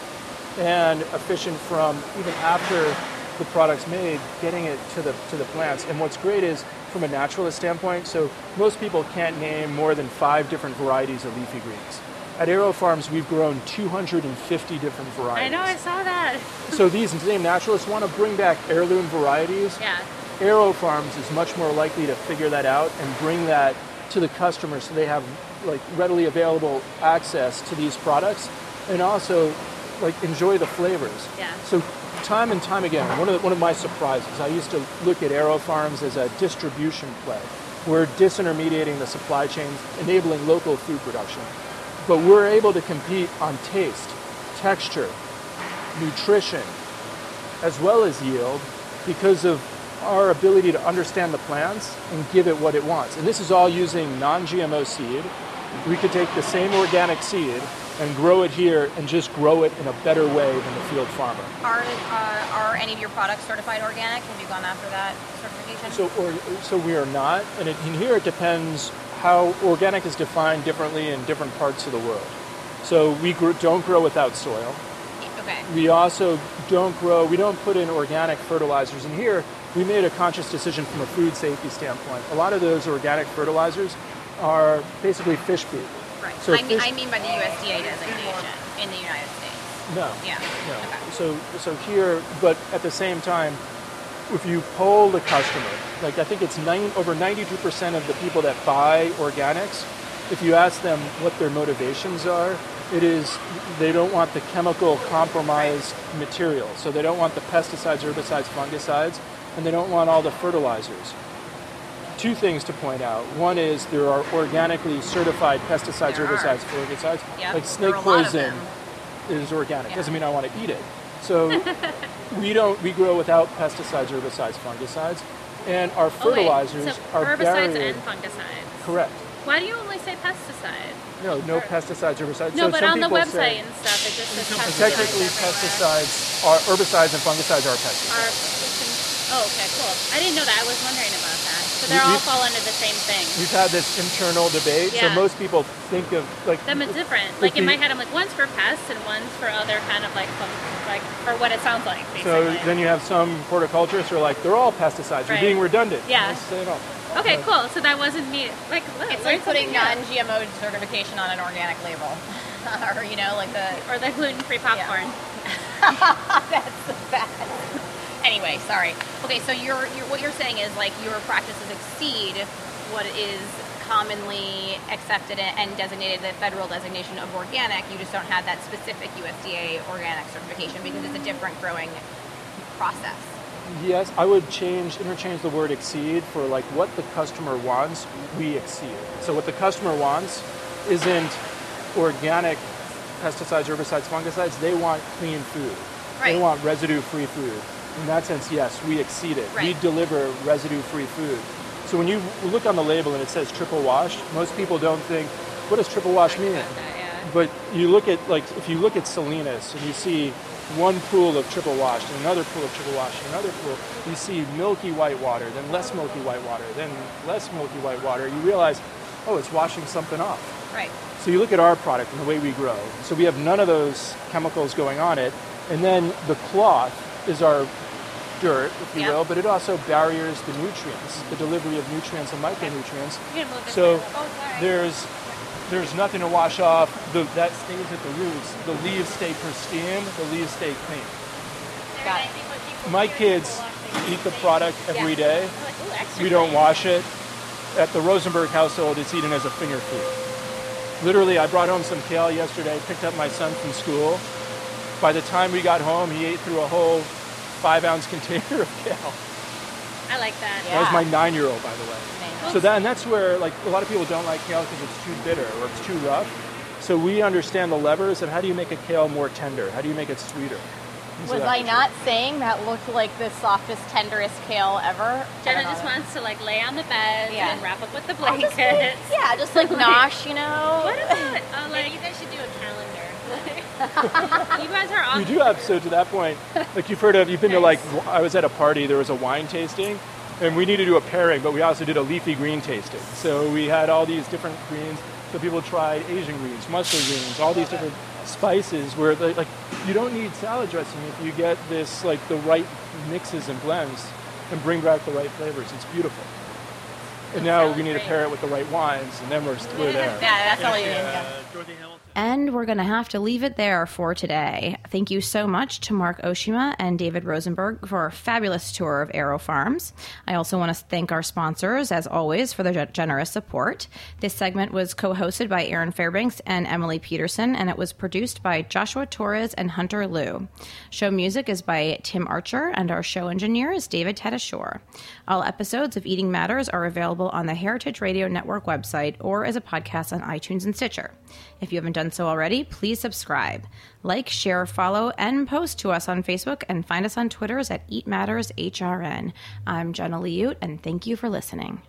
Speaker 7: and efficient from even after the product's made, getting it to the to the plants. And what's great is from a naturalist standpoint, so most people can't name more than five different varieties of leafy greens. At Aero Farms, we've grown two hundred fifty different varieties.
Speaker 4: I know, I saw that.
Speaker 7: So these same naturalists want to bring back heirloom varieties.
Speaker 4: Yeah.
Speaker 7: Aero Farms is much more likely to figure that out and bring that to the customer so they have like readily available access to these products and also like enjoy the flavors.
Speaker 4: Yeah.
Speaker 7: So time and time again, one of the, one of my surprises, I used to look at Aero Farms as a distribution play. We're disintermediating the supply chains, enabling local food production. But we're able to compete on taste, texture, nutrition, as well as yield because of our ability to understand the plants and give it what it wants. And this is all using non-G M O seed. We could take the same organic seed and grow it here and just grow it in a better way than the field farmer.
Speaker 8: Are uh, are any of your products certified organic? Have you gone after that certification?
Speaker 7: So, or, so we are not, and, it, and here it depends how organic is defined differently in different parts of the world. So we gr- don't grow without soil.
Speaker 8: Okay.
Speaker 7: We also don't grow, we don't put in organic fertilizers. And here, we made a conscious decision from a food safety standpoint. A lot of those organic fertilizers are basically fish feed.
Speaker 8: Right.
Speaker 7: So
Speaker 8: I, mean,
Speaker 7: fish,
Speaker 8: I mean by the U S D A designation in the United States.
Speaker 7: No.
Speaker 8: Yeah.
Speaker 7: No.
Speaker 8: Okay.
Speaker 7: So, so here, but at the same time, if you poll the customer, like I think it's nine, over ninety-two percent of the people that buy organics, if you ask them what their motivations are, it is they don't want the chemical compromised material. So they don't want the pesticides, herbicides, fungicides. and they don't want all the fertilizers. Two things to point out. One is there are organically certified pesticides,
Speaker 8: There
Speaker 7: herbicides,
Speaker 8: are.
Speaker 7: fungicides.
Speaker 8: Yep,
Speaker 7: Like snake
Speaker 8: there are a lot of
Speaker 7: poison
Speaker 8: them.
Speaker 7: is organic.
Speaker 8: Yeah.
Speaker 7: Doesn't mean I want to eat it. So we don't. We grow without pesticides, herbicides, fungicides, and our
Speaker 4: Oh, wait.
Speaker 7: fertilizers
Speaker 4: So
Speaker 7: are
Speaker 4: herbicides
Speaker 7: barrier.
Speaker 4: and fungicides.
Speaker 7: Correct.
Speaker 4: Why do you only say pesticide?
Speaker 7: No, no
Speaker 4: Or-
Speaker 7: pesticides, herbicides.
Speaker 4: No,
Speaker 7: so
Speaker 4: but
Speaker 7: some
Speaker 4: on the
Speaker 7: people
Speaker 4: website
Speaker 7: say,
Speaker 4: and stuff, it just says pesticides.
Speaker 7: technically
Speaker 4: everywhere.
Speaker 7: pesticides are herbicides and fungicides are pesticides.
Speaker 4: Are, oh, okay, cool. I didn't know that. I was wondering about that. So
Speaker 7: We-
Speaker 4: they all
Speaker 7: we-
Speaker 4: fall under the same thing.
Speaker 7: We've had this internal debate, so
Speaker 4: Yeah.
Speaker 7: most people think of like
Speaker 4: Them is different.
Speaker 7: if
Speaker 4: Like in
Speaker 7: the-
Speaker 4: my head, I'm like, one's for pests and one's for other kind of like, fun, like for what it sounds like,
Speaker 7: So
Speaker 4: basically.
Speaker 7: then you have some horticulturists who are like, they're all pesticides. You're
Speaker 4: Right.
Speaker 7: being redundant.
Speaker 4: Yeah.
Speaker 7: Let's say it all.
Speaker 4: Okay, cool. So that wasn't me. Like, look,
Speaker 8: It's
Speaker 4: learn
Speaker 8: like putting
Speaker 4: something new.
Speaker 8: non-G M O certification on an organic label. Or, you know, like the...
Speaker 4: Or the gluten-free popcorn.
Speaker 8: That's the best. Anyway, sorry. Okay, so you're, you're what you're saying is like your practices exceed what is commonly accepted and designated the federal designation of organic. You just don't have that specific U S D A organic certification because it's a different growing process.
Speaker 7: Yes, I would change, interchange the word exceed for like what the customer wants, we exceed. So what the customer wants isn't organic pesticides, herbicides, fungicides. They want clean food.
Speaker 8: Right.
Speaker 7: They want residue-free food. In that sense, yes, we exceed it. We
Speaker 8: Right.
Speaker 7: deliver residue-free food. So when you look on the label and it says triple washed, most people don't think, what does triple wash mean?
Speaker 4: About that, yeah.
Speaker 7: But you look at, like, if you look at Salinas and you see one pool of triple washed and another pool of triple washed and another pool, you see milky white water, then less milky white water, then less milky white water. You realize, oh, it's washing something off.
Speaker 8: Right.
Speaker 7: So you look at our product and the way we grow. So we have none of those chemicals going on it. And then the cloth is our dirt, if you
Speaker 8: Yeah.
Speaker 7: will, but it also barriers the nutrients, the delivery of nutrients and micronutrients.
Speaker 4: You're gonna move this
Speaker 7: So
Speaker 4: way. Oh, sorry.
Speaker 7: there's there's nothing to wash off. The, that stays at the roots. The leaves stay pristine. The leaves stay clean.
Speaker 8: Got it.
Speaker 7: My kids eat the product every day.
Speaker 4: I'm like, ooh, extra
Speaker 7: We don't
Speaker 4: clean.
Speaker 7: wash it. At the Rosenberg household, it's eaten as a finger food. Literally, I brought home some kale yesterday, picked up my son from school. By the time we got home, he ate through a whole five-ounce container of kale.
Speaker 4: I like that.
Speaker 7: That was
Speaker 8: Yeah.
Speaker 7: my nine-year-old, by the way.
Speaker 8: Amazing.
Speaker 7: So that, and that's where, like, a lot of people don't like kale because it's too bitter or it's too rough. So we understand the levers of how do you make a kale more tender? How do you make it sweeter? These are
Speaker 8: Was
Speaker 7: that
Speaker 8: I
Speaker 7: picture.
Speaker 8: not saying that looked like the softest, tenderest kale ever? I
Speaker 4: Jenna
Speaker 8: don't
Speaker 4: just
Speaker 8: know.
Speaker 4: wants to like lay on the bed
Speaker 8: Yeah.
Speaker 4: and wrap up with the
Speaker 8: I'll just
Speaker 4: blankets.
Speaker 8: like- yeah, just like nosh, you know.
Speaker 4: What about uh, like
Speaker 6: you guys should do a calendar.
Speaker 4: you guys are
Speaker 7: We
Speaker 4: on?
Speaker 7: do have, so to that point, like you've heard of, you've been to like, w- I was at a party, there was a wine tasting, and we needed to do a pairing, but we also did a leafy green tasting. So we had all these different greens, so people tried Asian greens, mustard greens, all these different spices where they, like, you don't need salad dressing if you get this, like the right mixes and blends and bring back the right flavors. It's beautiful. And now we need to pair it with the right wines, and then we're, we're there.
Speaker 8: Yeah, that's all you need. Yeah.
Speaker 3: And we're going to have to leave it there for today. Thank you so much to Mark Oshima and David Rosenberg for a fabulous tour of Aero Farms. I also want to thank our sponsors, as always, for their ge- generous support. This segment was co-hosted by Aaron Fairbanks and Emily Peterson, and it was produced by Joshua Torres and Hunter Liu. Show music is by Tim Archer, and our show engineer is David Tedashore. All episodes of Eating Matters are available on the Heritage Radio Network website or as a podcast on iTunes and Stitcher. If you haven't done so already, please subscribe. Like, share, follow, and post to us on Facebook, and find us on Twitters at Eat Matters H R N. I'm Jenna Liut, and thank you for listening.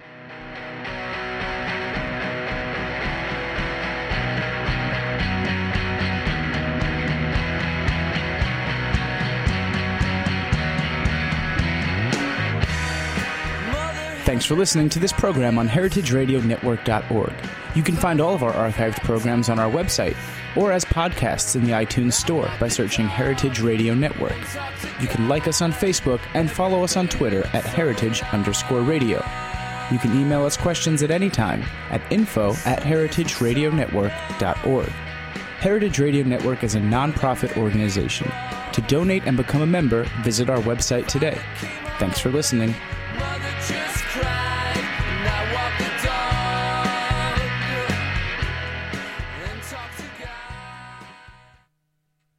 Speaker 1: Thanks for listening to this program on heritage radio network dot org. You can find all of our archived programs on our website or as podcasts in the iTunes Store by searching Heritage Radio Network. You can like us on Facebook and follow us on Twitter at heritage underscore radio. You can email us questions at any time at info at heritage radio network dot org. Heritage Radio Network is a nonprofit organization. To donate and become a member, visit our website today. Thanks for listening.